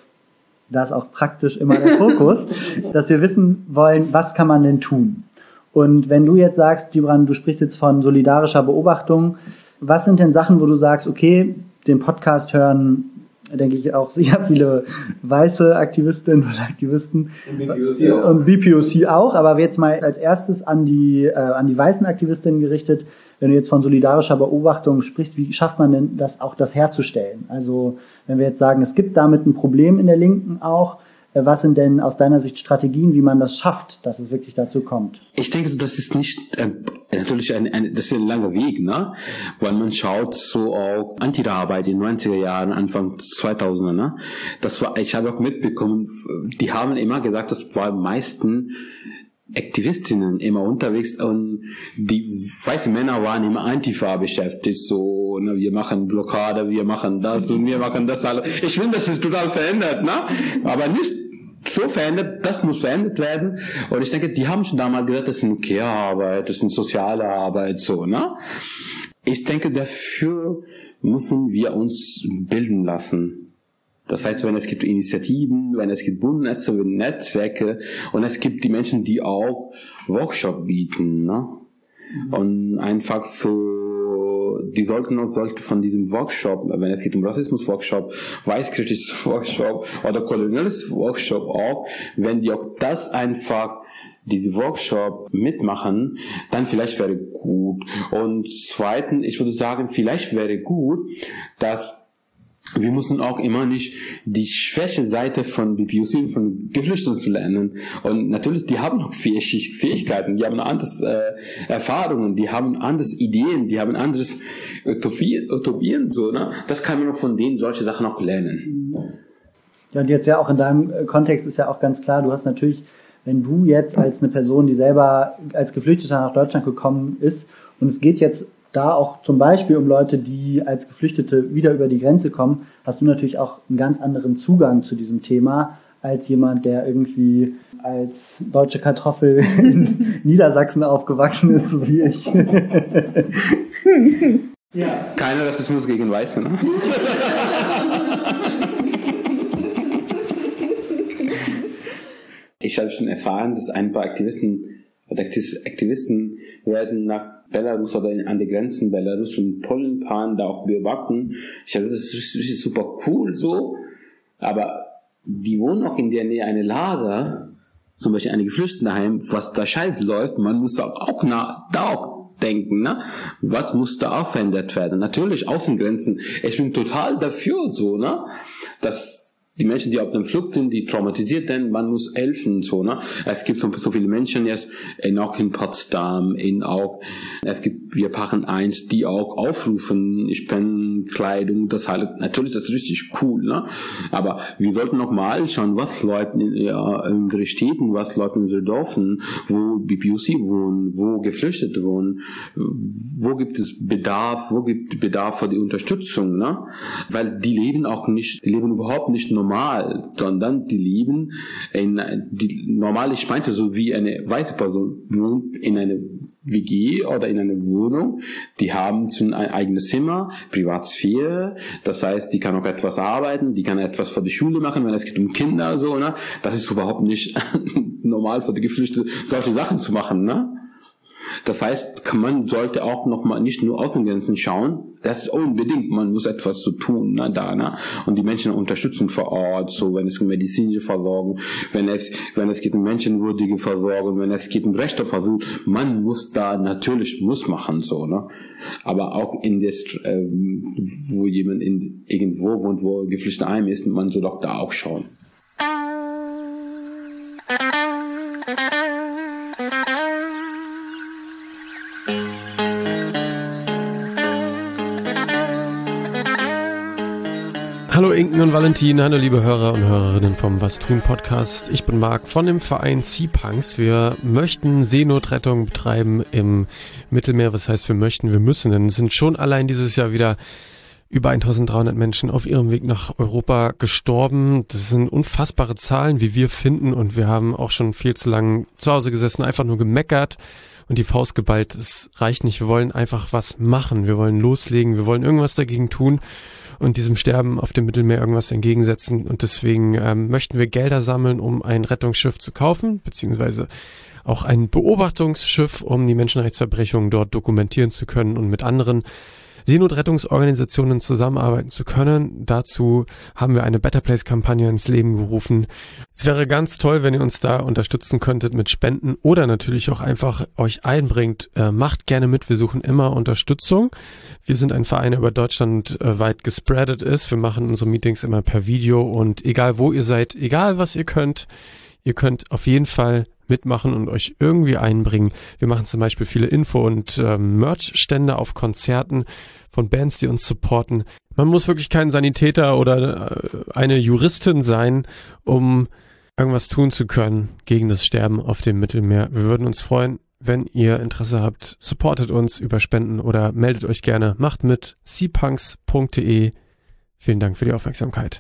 Fokus, dass wir wissen wollen, was kann man denn tun? Und wenn du jetzt sagst, Gibran, du sprichst jetzt von solidarischer Beobachtung, was sind denn Sachen, wo du sagst, okay, den Podcast hören, denke ich, auch sehr viele weiße Aktivistinnen und Aktivisten. Und BPOC auch. Aber jetzt mal als erstes an die weißen Aktivistinnen gerichtet. Wenn du jetzt von solidarischer Beobachtung sprichst, wie schafft man denn das herzustellen? Also wenn wir jetzt sagen, es gibt damit ein Problem in der Linken auch, was sind denn aus deiner Sicht Strategien, wie man das schafft, dass es wirklich dazu kommt? Ich denke, das ist nicht natürlich das ist ein langer Weg, ne? Weil man schaut so auch Antira-Arbeit in den 90er Jahren, Anfang 2000er, ne? Ich habe auch mitbekommen, die haben immer gesagt, das war am meisten Aktivistinnen immer unterwegs und die weißen Männer waren immer Antifa beschäftigt, so, ne, wir machen Blockade, wir machen das und wir machen das alles. Ich finde, das ist total verändert, ne? Aber nicht so verändert, das muss verändert werden. Und ich denke, die haben schon damals gesagt, das ist eine Care-Arbeit, das ist eine soziale Arbeit, so, ne? Ich denke, dafür müssen wir uns bilden lassen. Das heißt, wenn es gibt Initiativen, wenn es gibt Bundesnetze, Netzwerke und es gibt die Menschen, die auch Workshop bieten, ne? Und einfach so, die sollten von diesem Workshop, wenn es geht um Rassismus-Workshop, weißkritisches Workshop oder koloniales Workshop auch, wenn die auch das einfach diese Workshop mitmachen, dann vielleicht wäre gut. Und zweitens, ich würde sagen, vielleicht wäre gut, dass wir müssen auch immer nicht die schwäche Seite von BPOC, von Geflüchteten zu lernen. Und natürlich, die haben noch Fähigkeiten, die haben andere Erfahrungen, die haben andere Ideen, die haben anderes Utopien, so, ne? Das kann man noch von denen solche Sachen auch lernen. Ja, und jetzt ja auch in deinem Kontext ist ja auch ganz klar, du hast natürlich, wenn du jetzt als eine Person, die selber als Geflüchteter nach Deutschland gekommen ist, und es geht jetzt da auch zum Beispiel um Leute, die als Geflüchtete wieder über die Grenze kommen, hast du natürlich auch einen ganz anderen Zugang zu diesem Thema als jemand, der irgendwie als deutsche Kartoffel in Niedersachsen aufgewachsen ist, so wie ich. Ja. Keiner Rassismus gegen Weiße, ne? Ich habe schon erfahren, dass ein paar Aktivisten werden nach Belarus oder an die Grenzen Belarus und Polen fahren, da auch beobachten. Ich dachte, das ist richtig super cool so, aber die wohnen auch in der Nähe einer Lager, zum Beispiel eine Geflüchtetenheim, was da scheiße läuft, man muss da auch denken, ne? Was muss da auch verändert werden? Natürlich Außengrenzen. Ich bin total dafür so, ne? Dass die Menschen, die auf dem Flug sind, die traumatisiert sind, man muss helfen, so, ne? Es gibt so viele Menschen jetzt, auch in Potsdam, es gibt Wir Pachen 1, die auch aufrufen, ich bin Kleidung, das halt, natürlich, das ist richtig cool, ne? Aber wir sollten noch mal schauen, was läuft in unseren Städten, was läuft in unseren Dörfern, wo BPOC wohnen, wo Geflüchtete wohnen, wo gibt es Bedarf für die Unterstützung, ne? Weil die leben überhaupt nicht normal, sondern die leben normal, ich meinte so wie eine weiße Person wohnt in einer WG oder in einer Wohnung, die haben ein eigenes Zimmer, Privatsphäre, das heißt, die kann auch etwas arbeiten, die kann etwas für die Schule machen, wenn es geht um Kinder, so, ne? Das ist überhaupt nicht normal für die Geflüchteten, solche Sachen zu machen, ne? Das heißt, man sollte auch nochmal nicht nur Außengrenzen schauen, das ist unbedingt, man muss etwas zu tun, ne, da, ne, und die Menschen unterstützen vor Ort, so, wenn es um medizinische Versorgung, wenn es geht um menschenwürdige Versorgung, wenn es geht um Rechteversuch, man muss da natürlich machen, so, ne, aber auch wo jemand irgendwo wohnt, wo Geflüchtetenheim ist, man soll doch da auch schauen. Hallo Inken und Valentin, hallo liebe Hörer und Hörerinnen vom Was tun Podcast. Ich bin Marc von dem Verein Sea Punks. Wir möchten Seenotrettung betreiben im Mittelmeer. Was heißt wir möchten? Wir müssen, denn es sind schon allein dieses Jahr wieder über 1300 Menschen auf ihrem Weg nach Europa gestorben. Das sind unfassbare Zahlen, wie wir finden, und wir haben auch schon viel zu lange zu Hause gesessen, einfach nur gemeckert und die Faust geballt. Es reicht nicht, wir wollen einfach was machen, wir wollen loslegen, wir wollen irgendwas dagegen tun und diesem Sterben auf dem Mittelmeer irgendwas entgegensetzen, und deswegen möchten wir Gelder sammeln, um ein Rettungsschiff zu kaufen, beziehungsweise auch ein Beobachtungsschiff, um die Menschenrechtsverbrechungen dort dokumentieren zu können und mit anderen Seenotrettungsorganisationen zusammenarbeiten zu können. Dazu haben wir eine Better Place-Kampagne ins Leben gerufen. Es wäre ganz toll, wenn ihr uns da unterstützen könntet mit Spenden oder natürlich auch einfach euch einbringt. Macht gerne mit, wir suchen immer Unterstützung. Wir sind ein Verein, der über Deutschland weit gespreadet ist. Wir machen unsere Meetings immer per Video, und egal wo ihr seid, egal was ihr könnt auf jeden Fall mitmachen und euch irgendwie einbringen. Wir machen zum Beispiel viele Info- und Merch-Stände auf Konzerten von Bands, die uns supporten. Man muss wirklich kein Sanitäter oder eine Juristin sein, um irgendwas tun zu können gegen das Sterben auf dem Mittelmeer. Wir würden uns freuen, wenn ihr Interesse habt. Supportet uns über Spenden oder meldet euch gerne. Macht mit seapunks.de. Vielen Dank für die Aufmerksamkeit.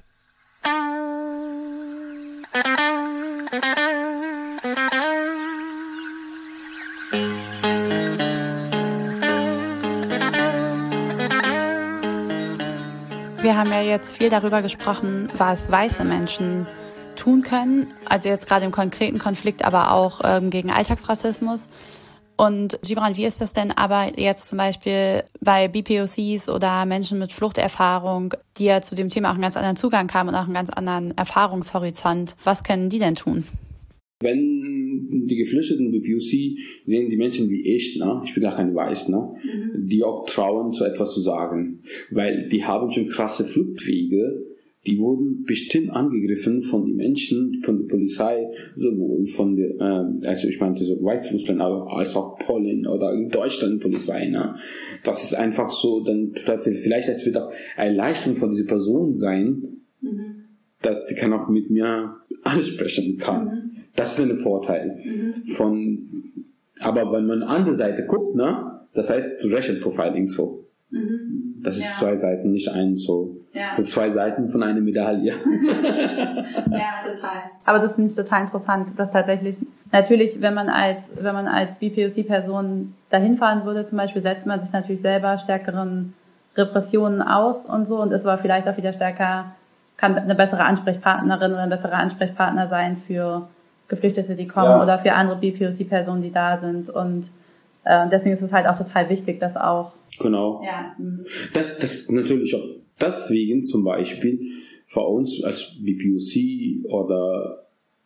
Wir haben ja jetzt viel darüber gesprochen, was weiße Menschen tun können, also jetzt gerade im konkreten Konflikt, aber auch gegen Alltagsrassismus. Und Gibran, wie ist das denn aber jetzt zum Beispiel bei BPOCs oder Menschen mit Fluchterfahrung, die ja zu dem Thema auch einen ganz anderen Zugang haben und auch einen ganz anderen Erfahrungshorizont? Was können die denn tun? Wenn die Geflüchteten BPOC sehen die Menschen wie ich, ne? Ich bin gar kein Weiß, ne? Die auch trauen, so etwas zu sagen. Weil die haben schon krasse Fluchtwege, die wurden bestimmt angegriffen von den Menschen, von der Polizei, sowohl von der, also ich meinte so Weißrussland, als auch Polen oder in Deutschland Polizei, ne? Das ist einfach so, dann vielleicht es wird auch eine Leistung von dieser Person sein, dass die kann auch mit mir ansprechen kann. Das ist ein Vorteil aber wenn man an der Seite guckt, ne, das heißt zu Racial Profiling so. Das ist zwei Seiten, nicht ein so. Ja. Das sind 2 Seiten von einer Medaille. Ja, total. Aber das finde ich total interessant, dass tatsächlich, natürlich, wenn man als BPOC-Person dahin fahren würde, zum Beispiel, setzt man sich natürlich selber stärkeren Repressionen aus und so und ist aber vielleicht auch wieder stärker, kann eine bessere Ansprechpartnerin oder ein besserer Ansprechpartner sein für Geflüchtete, die kommen oder für andere BPOC-Personen, die da sind und deswegen ist es halt auch total wichtig, dass auch... Genau. Ja. Das natürlich auch deswegen zum Beispiel für uns als BPOC oder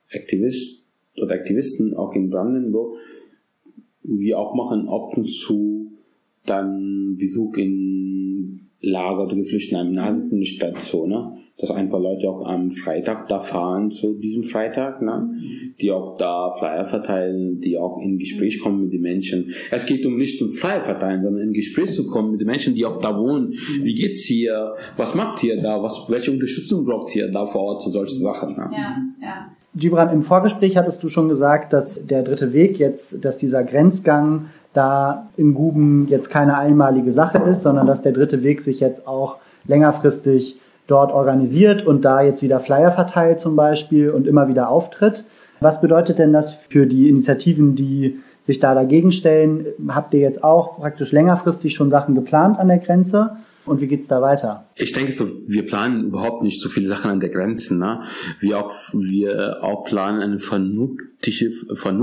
Aktivisten auch in Brandenburg, wir auch machen ab und zu dann Besuch in Lager oder Geflüchtetenheim, nicht dazu, ne? Dass ein paar Leute auch am Freitag da fahren zu diesem Freitag, ne? Die auch da Flyer verteilen, die auch in Gespräch kommen mit den Menschen. Es geht nicht um Flyer verteilen, sondern in Gespräch zu kommen mit den Menschen, die auch da wohnen. Wie geht's hier? Was macht ihr da? Welche Unterstützung braucht ihr da vor Ort zu solchen Sachen? Ne? Ja. Gibran, im Vorgespräch hattest du schon gesagt, dass der dritte Weg jetzt, dass dieser Grenzgang da in Guben jetzt keine einmalige Sache ist, sondern dass der dritte Weg sich jetzt auch längerfristig dort organisiert und da jetzt wieder Flyer verteilt zum Beispiel und immer wieder auftritt. Was bedeutet denn das für die Initiativen, die sich da dagegen stellen? Habt ihr jetzt auch praktisch längerfristig schon Sachen geplant an der Grenze? Und wie geht's da weiter? Ich denke so, wir planen überhaupt nicht so viele Sachen an der Grenze, ne? Wir auch planen eine vernünftige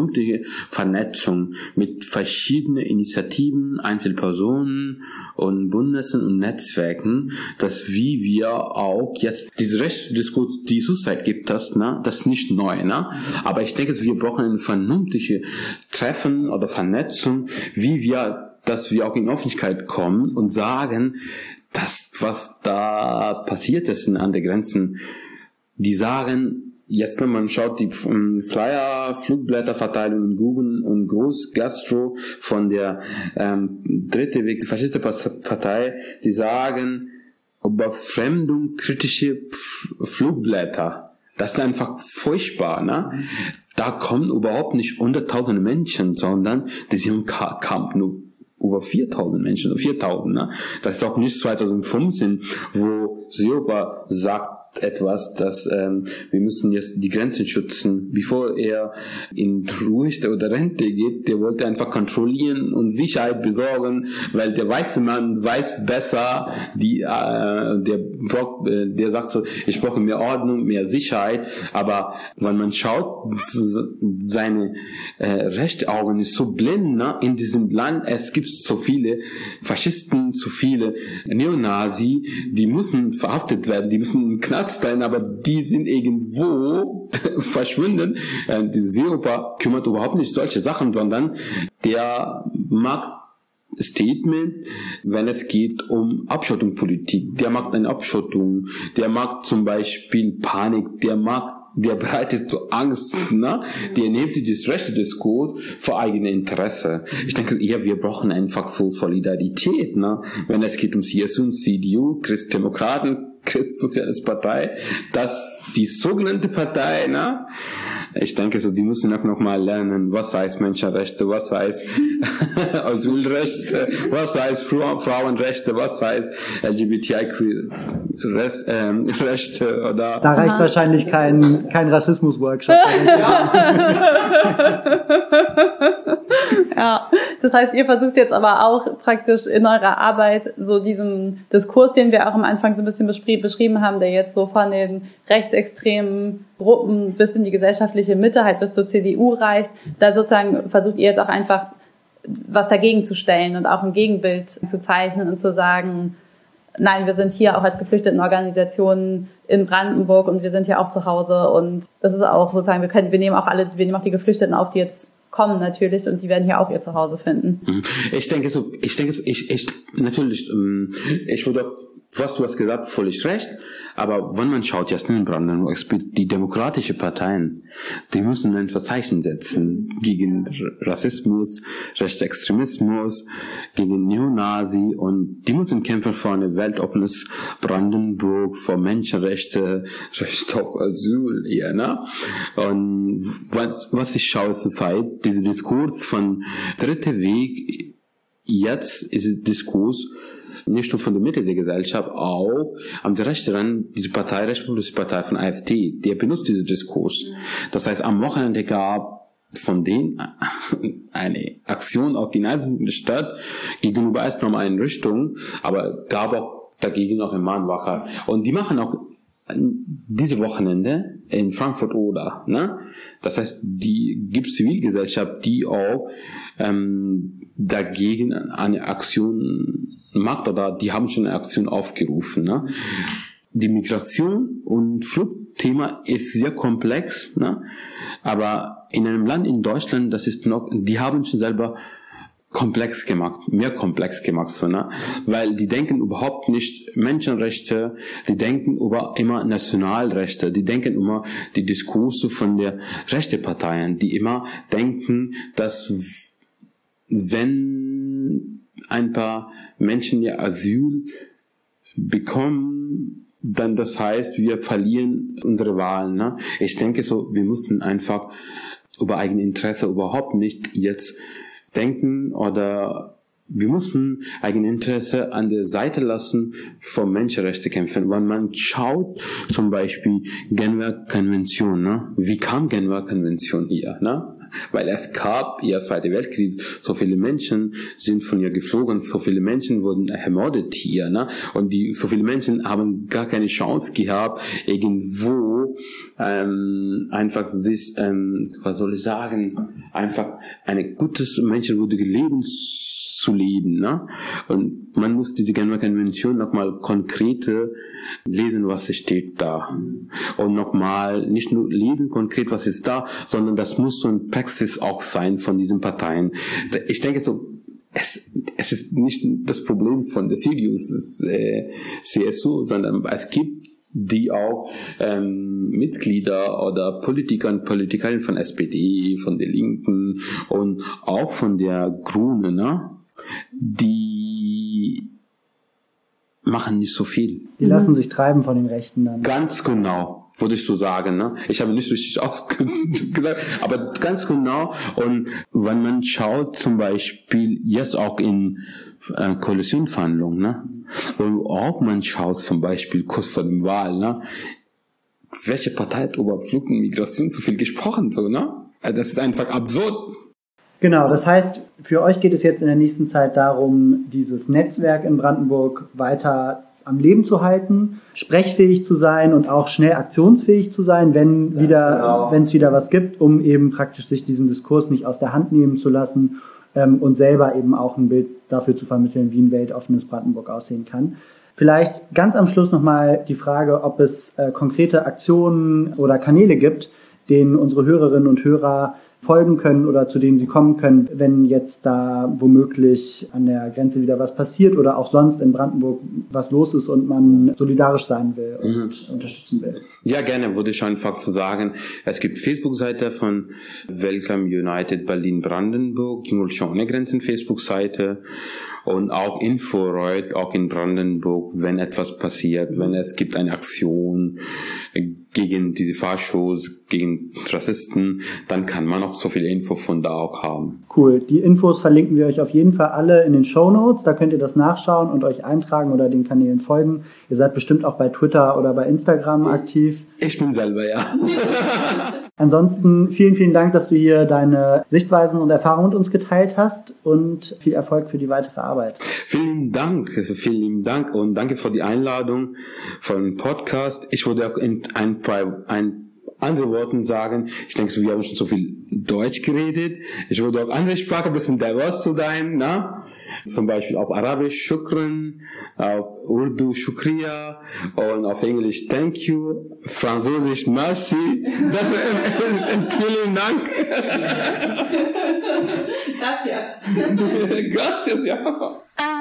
Vernetzung mit verschiedenen Initiativen, Einzelpersonen und Bundessen und Netzwerken, dass wie wir auch jetzt diese Rechtsdiskurs, die zurzeit gibt das, ne? Das ist nicht neu, ne? Aber ich denke, wir brauchen eine vernünftige Treffen oder Vernetzung, dass wir auch in Öffentlichkeit kommen und sagen, das, was da passiert ist an der Grenzen, die sagen, jetzt wenn man schaut, die Flyer, Flugblätterverteilung in Guben und Großgastro von der dritte Weg, die Faschistische-Partei, die sagen, Überfremdung kritische Flugblätter. Das ist einfach furchtbar, ne? Da kommen überhaupt nicht 100.000 Menschen, sondern die sind kam nur über 4.000 Menschen, 4.000, ne? Das ist auch nicht 2015, wo Seehofer sagt etwas, dass wir müssen jetzt die Grenzen schützen. Bevor er in Ruhestand oder Rente geht, der wollte einfach kontrollieren und Sicherheit besorgen, weil der weiße Mann weiß besser, der sagt so, ich brauche mehr Ordnung, mehr Sicherheit, aber wenn man schaut, seine rechte Augen ist so blind, ne? In diesem Land, es gibt so viele Faschisten, so viele Neonazi, die müssen verhaftet werden, die müssen im Knast sein, aber die sind irgendwo verschwunden. Die Seehofer kümmert überhaupt nicht solche Sachen, sondern der macht Statement, wenn es geht um Abschottungspolitik. Der macht eine Abschottung, der macht zum Beispiel Panik, der bereitet so Angst, ne? Der nimmt das rechte Diskurs für eigene Interesse. Ich denke, wir brauchen einfach so Solidarität, ne? Wenn es geht um CSU und CDU, Christdemokraten, Christsozialistische Partei, dass die sogenannte Partei, ne? Ich denke so, die müssen auch noch mal lernen, was heißt Menschenrechte, was heißt Asylrechte, was heißt Frauenrechte, was heißt LGBTIQ-Rechte oder... Da reicht wahrscheinlich kein Rassismus-Workshop. Ja, das heißt, ihr versucht jetzt aber auch praktisch in eurer Arbeit so diesen Diskurs, den wir auch am Anfang so ein bisschen beschrieben haben, der jetzt so von den rechtsextremen Gruppen bis in die gesellschaftliche Mitte, halt bis zur CDU reicht, da sozusagen versucht ihr jetzt auch einfach was dagegen zu stellen und auch ein Gegenbild zu zeichnen und zu sagen, nein, wir sind hier auch als Geflüchtetenorganisationen in Brandenburg und wir sind hier auch zu Hause und das ist auch sozusagen, wir nehmen auch die Geflüchteten auf, die jetzt kommen natürlich und die werden hier auch ihr Zuhause finden. Ich denke natürlich, ich würde, was du hast gesagt, völlig recht, aber wenn man schaut, jetzt in Brandenburg, die demokratische Parteien, die müssen ein Verzeichen setzen gegen Rassismus, Rechtsextremismus, gegen Neonazi und die müssen kämpfen für eine weltoffenes Brandenburg, für Menschenrechte, Recht auf Asyl, ja, ne? Und was ich schaue zurzeit, dieser Diskurs von dritter Weg, jetzt ist der Diskurs nicht nur von der Mitte der Gesellschaft, auch am der rechten Rand, diese Partei, Rechtspopulistische Partei von AfD, der benutzt diesen Diskurs. Das heißt, am Wochenende gab von denen eine Aktion auch in der Stadt gegenüber erstmal eine Richtung, aber gab auch dagegen noch eine Mahnwache. Und die machen auch diese Wochenende in Frankfurt oder, ne? Das heißt, die gibt Zivilgesellschaft, die auch dagegen eine Aktion macht, oder die haben schon eine Aktion aufgerufen, ne? Die Migration und Fluchtthema ist sehr komplex, ne? Aber in einem Land in Deutschland, das ist noch, die haben schon selber mehr komplex gemacht, so, ne? Weil die denken überhaupt nicht Menschenrechte, die denken immer Nationalrechte, die denken immer die Diskurse von der rechten Parteien, die immer denken, dass wenn ein paar Menschen ihr Asyl bekommen, dann das heißt, wir verlieren unsere Wahlen, ne? Ich denke so, wir müssen einfach über Eigeninteresse überhaupt nicht jetzt denken, oder wir müssen Eigeninteresse an der Seite lassen von Menschenrechtskämpfen. Wenn man schaut, zum Beispiel Genfer Konvention, ne? Wie kam Genfer Konvention hier, ne? Weil es gab ihr Zweiter Weltkrieg, so viele Menschen sind von ihr geflogen, so viele Menschen wurden ermordet hier, ne? Und so viele Menschen haben gar keine Chance gehabt, irgendwo einfach sich, was soll ich sagen, einfach eine gutes menschenwürdige Leben zu leben, ne? Und man muss diese Genfer Konvention nochmal konkrete lesen, was steht da. Und nochmal nicht nur lesen konkret, was ist da, sondern das muss so ein Praxis auch sein von diesen Parteien. Ich denke so, es ist nicht das Problem von der CDU, CSU, sondern es gibt die auch Mitglieder oder Politiker und Politikerinnen von SPD, von der Linken und auch von der Grünen, ne? Die machen nicht so viel. Die lassen sich treiben von den Rechten dann. Ganz genau, würde ich so sagen, ne? Ich habe nicht richtig ausgesagt, aber ganz genau. Und wenn man schaut, zum Beispiel jetzt auch in Koalitionsverhandlungen, ne? Und auch man schaut zum Beispiel kurz vor dem Wahl, ne? Welche Partei hat über Flucht und Migration so viel gesprochen, so, ne? Also das ist einfach absurd. Genau, das heißt, für euch geht es jetzt in der nächsten Zeit darum, dieses Netzwerk in Brandenburg weiter am Leben zu halten, sprechfähig zu sein und auch schnell aktionsfähig zu sein, wenn es wieder was gibt, um eben praktisch sich diesen Diskurs nicht aus der Hand nehmen zu lassen und selber eben auch ein Bild dafür zu vermitteln, wie ein weltoffenes Brandenburg aussehen kann. Vielleicht ganz am Schluss nochmal die Frage, ob es konkrete Aktionen oder Kanäle gibt, denen unsere Hörerinnen und Hörer folgen können oder zu denen sie kommen können, wenn jetzt da womöglich an der Grenze wieder was passiert oder auch sonst in Brandenburg was los ist und man solidarisch sein will und unterstützen will. Ja, gerne, würde ich einfach so sagen. Es gibt Facebook-Seite von Welcome United Berlin Brandenburg, Jugendliche ohne Grenzen Facebook-Seite und auch Inforeut, auch in Brandenburg, wenn etwas passiert, wenn es gibt eine Aktion gegen diese Fahrshows, gegen Rassisten, dann kann man auch so viel Info von da auch haben. Cool. Die Infos verlinken wir euch auf jeden Fall alle in den Shownotes. Da könnt ihr das nachschauen und euch eintragen oder den Kanälen folgen. Ihr seid bestimmt auch bei Twitter oder bei Instagram aktiv. Ich bin selber, ja. Ansonsten vielen, vielen Dank, dass du hier deine Sichtweisen und Erfahrungen mit uns geteilt hast und viel Erfolg für die weitere Arbeit. Vielen lieben Dank und danke für die Einladung für den Podcast. Ich würde auch in ein andere Worten sagen, ich denke, wir haben schon so viel Deutsch geredet. Ich würde auch andere Sprachen ein bisschen divers zu sein, ne? Zum Beispiel auf Arabisch Shukran, auf Urdu Shukriya und auf Englisch Thank you, Französisch Merci. Das vielen Dank. Gracias. Gracias, ja.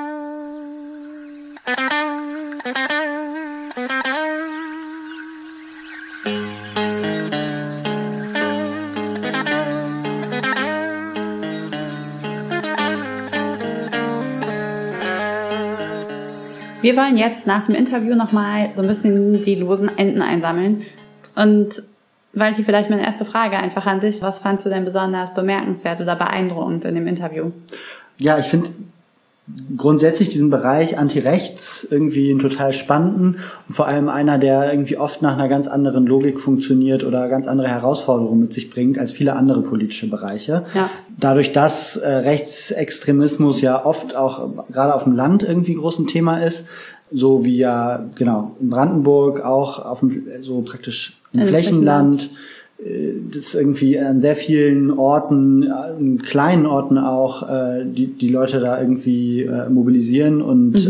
Wir wollen jetzt nach dem Interview nochmal so ein bisschen die losen Enden einsammeln. Und Walti, vielleicht meine erste Frage einfach an dich. Was fandst du denn besonders bemerkenswert oder beeindruckend in dem Interview? Ja, ich finde grundsätzlich diesen Bereich Anti-Rechts irgendwie einen total spannenden und vor allem einer, der irgendwie oft nach einer ganz anderen Logik funktioniert oder ganz andere Herausforderungen mit sich bringt als viele andere politische Bereiche. Ja. Dadurch, dass Rechtsextremismus ja oft auch gerade auf dem Land irgendwie groß ein Thema ist, so wie ja genau in Brandenburg auch auf dem, so praktisch im Flächenland, das irgendwie an sehr vielen Orten, in kleinen Orten auch, die Leute da irgendwie mobilisieren und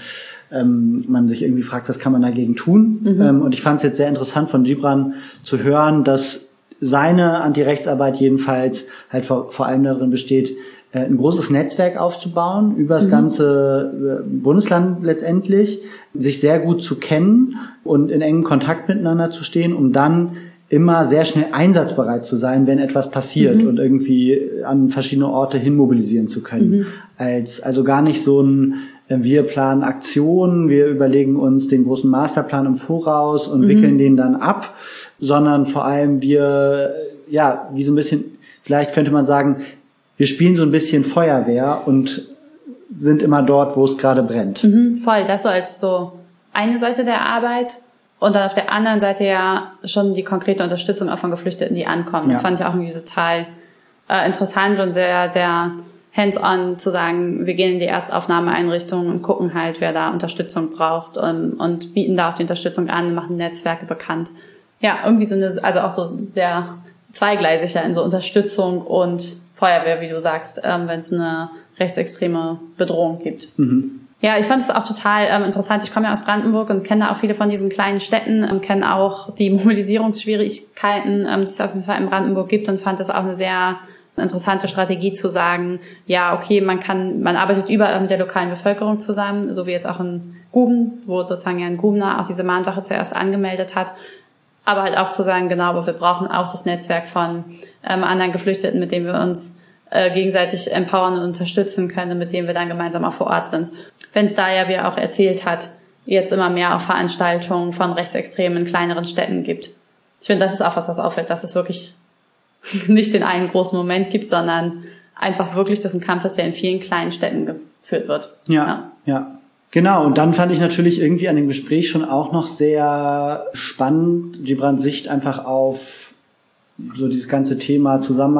man sich irgendwie fragt, was kann man dagegen tun. Und ich fand es jetzt sehr interessant von Gibran zu hören, dass seine Antirechtsarbeit jedenfalls halt vor allem darin besteht, ein großes Netzwerk aufzubauen über das ganze Bundesland letztendlich, sich sehr gut zu kennen und in engem Kontakt miteinander zu stehen, um dann immer sehr schnell einsatzbereit zu sein, wenn etwas passiert und irgendwie an verschiedene Orte hin mobilisieren zu können. Also gar nicht so ein, wir planen Aktionen, wir überlegen uns den großen Masterplan im Voraus und wickeln den dann ab, sondern vor allem wir, ja, wie so ein bisschen, vielleicht könnte man sagen, wir spielen so ein bisschen Feuerwehr und sind immer dort, wo es gerade brennt. Voll, das so als so eine Seite der Arbeit. Und dann auf der anderen Seite ja schon die konkrete Unterstützung auch von Geflüchteten, die ankommen. Das fand ich auch irgendwie total interessant und sehr, sehr hands-on zu sagen, wir gehen in die Erstaufnahmeeinrichtungen und gucken halt, wer da Unterstützung braucht und bieten da auch die Unterstützung an, machen Netzwerke bekannt. Ja, irgendwie so eine, also auch so sehr zweigleisig in so Unterstützung und Feuerwehr, wie du sagst, wenn es eine rechtsextreme Bedrohung gibt. Ja, ich fand es auch total interessant. Ich komme ja aus Brandenburg und kenne auch viele von diesen kleinen Städten und kenne auch die Mobilisierungsschwierigkeiten, die es auf jeden Fall in Brandenburg gibt und fand das auch eine sehr interessante Strategie zu sagen, ja, okay, man arbeitet überall mit der lokalen Bevölkerung zusammen, so wie jetzt auch in Guben, wo sozusagen ja in Gubener auch diese Mahnwache zuerst angemeldet hat, aber halt auch zu sagen, genau, aber wir brauchen auch das Netzwerk von anderen Geflüchteten, mit denen wir uns gegenseitig empowern und unterstützen können, mit denen wir dann gemeinsam auch vor Ort sind. Wenn es da ja, wie er auch erzählt hat, jetzt immer mehr auch Veranstaltungen von Rechtsextremen in kleineren Städten gibt. Ich finde, das ist auch was auffällt, dass es wirklich nicht den einen großen Moment gibt, sondern einfach wirklich, dass ein Kampf ist, der in vielen kleinen Städten geführt wird. Ja. Genau, und dann fand ich natürlich irgendwie an dem Gespräch schon auch noch sehr spannend, Gibrans Sicht einfach auf so dieses ganze Thema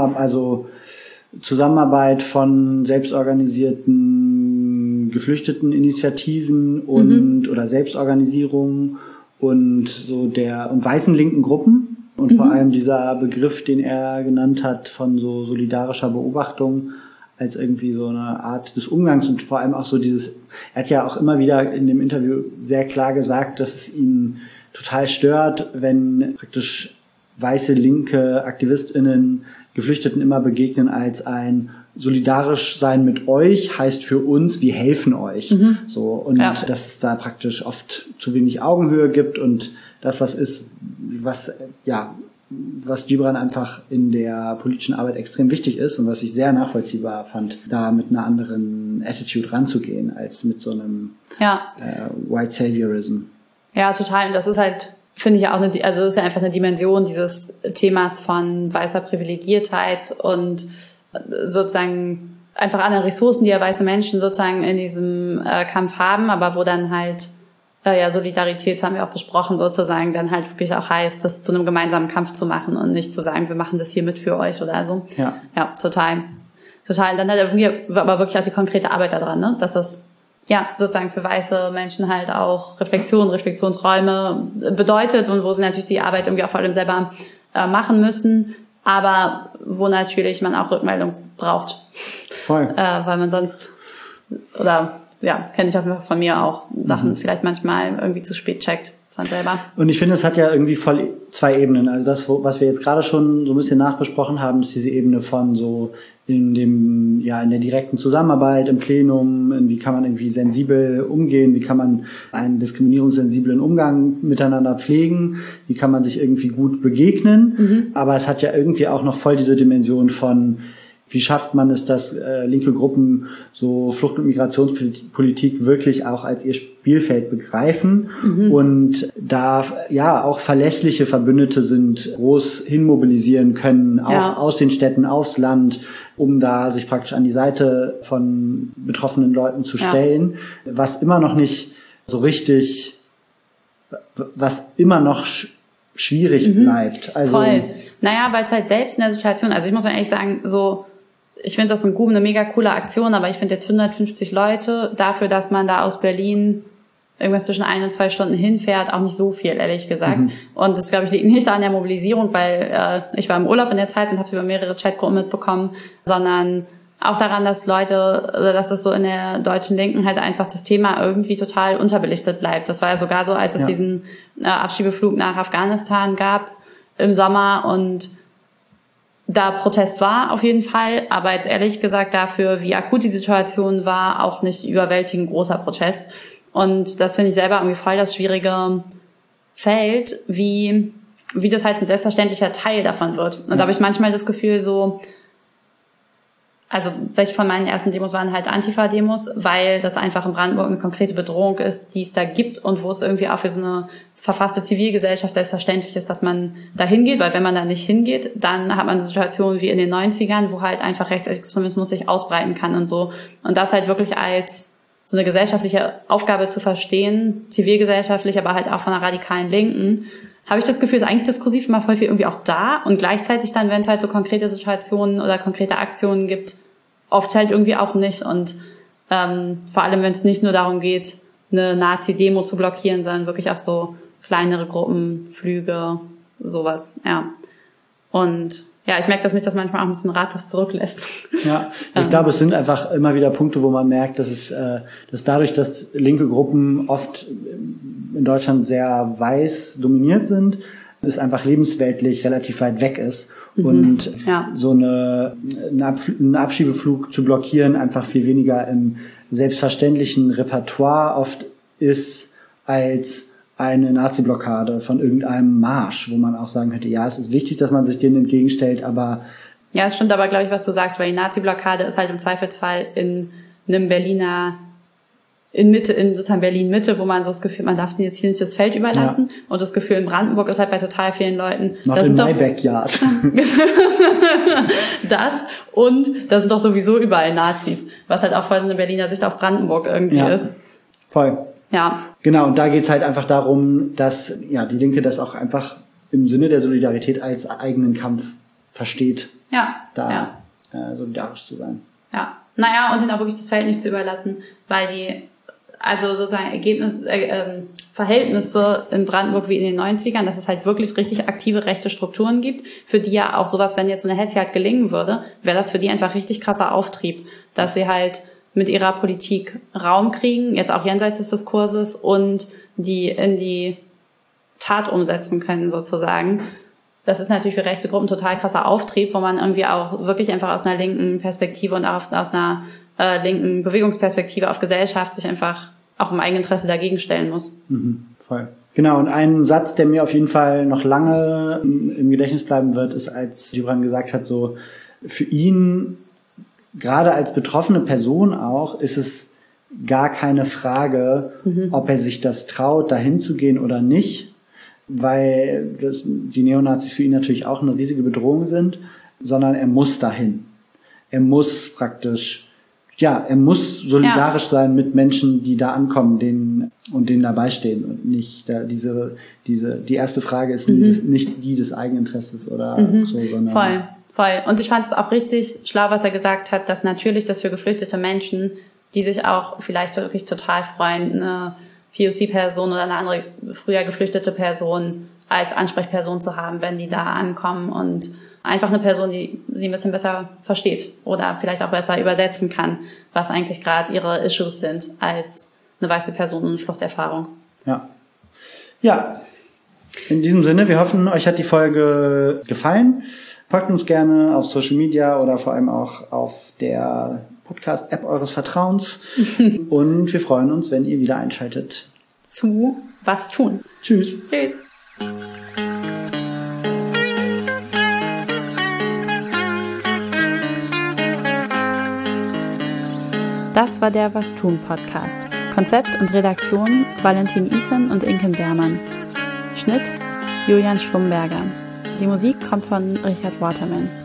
Zusammenarbeit von selbstorganisierten geflüchteten Initiativen und oder Selbstorganisierung und so und weißen linken Gruppen und vor allem dieser Begriff, den er genannt hat von so solidarischer Beobachtung als irgendwie so eine Art des Umgangs und vor allem auch so dieses, er hat ja auch immer wieder in dem Interview sehr klar gesagt, dass es ihn total stört, wenn praktisch weiße linke AktivistInnen Geflüchteten immer begegnen als ein solidarisch sein mit euch heißt für uns, wir helfen euch. So, und dass es da praktisch oft zu wenig Augenhöhe gibt und das was Gibran einfach in der politischen Arbeit extrem wichtig ist und was ich sehr nachvollziehbar fand, da mit einer anderen Attitude ranzugehen, als mit so einem White Saviorism. Ja, total. Und das ist halt, finde ich auch, das ist ja einfach eine Dimension dieses Themas von weißer Privilegiertheit und sozusagen einfach andere Ressourcen, die ja weiße Menschen sozusagen in diesem Kampf haben, aber wo dann halt Solidarität, das haben wir auch besprochen, sozusagen dann halt wirklich auch heißt, das zu einem gemeinsamen Kampf zu machen und nicht zu sagen, wir machen das hier mit für euch oder so. Ja, total. Total. Dann halt aber wirklich auch die konkrete Arbeit daran, ne? Dass das sozusagen für weiße Menschen halt auch Reflexionsräume bedeutet und wo sie natürlich die Arbeit irgendwie auch vor allem selber machen müssen, aber wo natürlich man auch Rückmeldung braucht. Voll. Weil man sonst, kenne ich auf jeden Fall von mir auch, Sachen vielleicht manchmal irgendwie zu spät checkt von selber. Und ich finde, es hat ja irgendwie voll zwei Ebenen. Also das, was wir jetzt gerade schon so ein bisschen nachbesprochen haben, ist diese Ebene von so in der direkten Zusammenarbeit im Plenum, wie kann man irgendwie sensibel umgehen, wie kann man einen diskriminierungssensiblen Umgang miteinander pflegen, wie kann man sich irgendwie gut begegnen. Aber es hat ja irgendwie auch noch voll diese Dimension von, Wie schafft man es, dass linke Gruppen so Flucht- und Migrationspolitik wirklich auch als ihr Spielfeld begreifen und da ja auch verlässliche Verbündete sind, groß hinmobilisieren können, auch aus den Städten, aufs Land, um da sich praktisch an die Seite von betroffenen Leuten zu stellen, was immer noch nicht so richtig, was immer noch schwierig bleibt. Also, voll. Naja, weil es halt selbst in der Situation, also ich muss mal ehrlich sagen, so, ich finde das eine mega coole Aktion, aber ich finde jetzt 150 Leute dafür, dass man da aus Berlin irgendwas zwischen 1 und 2 Stunden hinfährt, auch nicht so viel, ehrlich gesagt. Und das, glaube ich, liegt nicht an der Mobilisierung, weil ich war im Urlaub in der Zeit und habe es über mehrere Chatgruppen mitbekommen, sondern auch daran, dass dass es so in der deutschen Linken halt einfach das Thema irgendwie total unterbelichtet bleibt. Das war ja sogar so, als es diesen Abschiebeflug nach Afghanistan gab im Sommer und da Protest war auf jeden Fall, aber jetzt ehrlich gesagt dafür, wie akut die Situation war, auch nicht überwältigend großer Protest. Und das finde ich selber irgendwie voll das schwierige Feld, wie das halt ein selbstverständlicher Teil davon wird. Und da habe ich manchmal das Gefühl so, also welche von meinen ersten Demos waren halt Antifa-Demos, weil das einfach in Brandenburg eine konkrete Bedrohung ist, die es da gibt und wo es irgendwie auch für so eine verfasste Zivilgesellschaft selbstverständlich ist, dass man da hingeht, weil wenn man da nicht hingeht, dann hat man so Situationen wie in den 90ern, wo halt einfach Rechtsextremismus sich ausbreiten kann und so. Und das halt wirklich als so eine gesellschaftliche Aufgabe zu verstehen, zivilgesellschaftlich, aber halt auch von einer radikalen Linken, habe ich das Gefühl, ist eigentlich diskursiv immer voll viel irgendwie auch da und gleichzeitig dann, wenn es halt so konkrete Situationen oder konkrete Aktionen gibt, oft halt irgendwie auch nicht und vor allem, wenn es nicht nur darum geht, eine Nazi-Demo zu blockieren, sondern wirklich auch so kleinere Gruppenflüge, sowas, ja. Und ja, ich merke, dass mich das manchmal auch ein bisschen ratlos zurücklässt. Ja, ich glaube, es sind einfach immer wieder Punkte, wo man merkt, dass dadurch, dass linke Gruppen oft in Deutschland sehr weiß dominiert sind, es einfach lebensweltlich relativ weit weg ist. Und so einen Abschiebeflug zu blockieren einfach viel weniger im selbstverständlichen Repertoire oft ist als eine Nazi-Blockade von irgendeinem Marsch, wo man auch sagen könnte, ja, es ist wichtig, dass man sich denen entgegenstellt, aber... Ja, es stimmt aber, glaube ich, was du sagst, weil die Nazi-Blockade ist halt im Zweifelsfall in einem Berliner, in sozusagen Berlin-Mitte, wo man so das Gefühl, man darf denen jetzt hier nicht das Feld überlassen. Ja. Und das Gefühl in Brandenburg ist halt bei total vielen Leuten... Not in my backyard. Das sind doch sowieso überall Nazis, was halt auch voll so eine Berliner Sicht auf Brandenburg irgendwie ist. Voll. Ja. Genau, und da geht's halt einfach darum, dass die Linke das auch einfach im Sinne der Solidarität als eigenen Kampf versteht, solidarisch zu sein. Ja, naja, und ihnen auch wirklich das Feld nicht zu überlassen, weil die, also sozusagen Verhältnisse in Brandenburg wie in den 90ern, dass es halt wirklich richtig aktive rechte Strukturen gibt, für die ja auch sowas, wenn jetzt so eine Hetzjagd gelingen würde, wäre das für die einfach richtig krasser Auftrieb, dass sie halt mit ihrer Politik Raum kriegen, jetzt auch jenseits des Diskurses und die in die Tat umsetzen können sozusagen. Das ist natürlich für rechte Gruppen total krasser Auftrieb, wo man irgendwie auch wirklich einfach aus einer linken Perspektive und auch aus einer linken Bewegungsperspektive auf Gesellschaft sich einfach auch im Eigeninteresse dagegen stellen muss. Voll. Genau, und ein Satz, der mir auf jeden Fall noch lange im Gedächtnis bleiben wird, ist, als Gibran gesagt hat, so für ihn gerade als betroffene Person auch, ist es gar keine Frage, ob er sich das traut, dahin zu gehen oder nicht, weil die Neonazis für ihn natürlich auch eine riesige Bedrohung sind, sondern er muss dahin. Er muss praktisch, er muss solidarisch sein mit Menschen, die da ankommen, denen dabei stehen und nicht die erste Frage ist nicht die des Eigeninteresses oder so, sondern Voll. Und ich fand es auch richtig schlau, was er gesagt hat, dass natürlich das für geflüchtete Menschen, die sich auch vielleicht wirklich total freuen, eine POC-Person oder eine andere früher geflüchtete Person als Ansprechperson zu haben, wenn die da ankommen und einfach eine Person, die sie ein bisschen besser versteht oder vielleicht auch besser übersetzen kann, was eigentlich gerade ihre Issues sind, als eine weiße Person in Fluchterfahrung. Ja. In diesem Sinne, wir hoffen, euch hat die Folge gefallen. Folgt uns gerne auf Social Media oder vor allem auch auf der Podcast-App eures Vertrauens. Und wir freuen uns, wenn ihr wieder einschaltet. Zu Was tun. Tschüss. Tschüss. Das war der Was tun Podcast. Konzept und Redaktion Valentin Isen und Inken Bermann. Schnitt Julian Schlumberger. Die Musik kommt von Richard Waterman.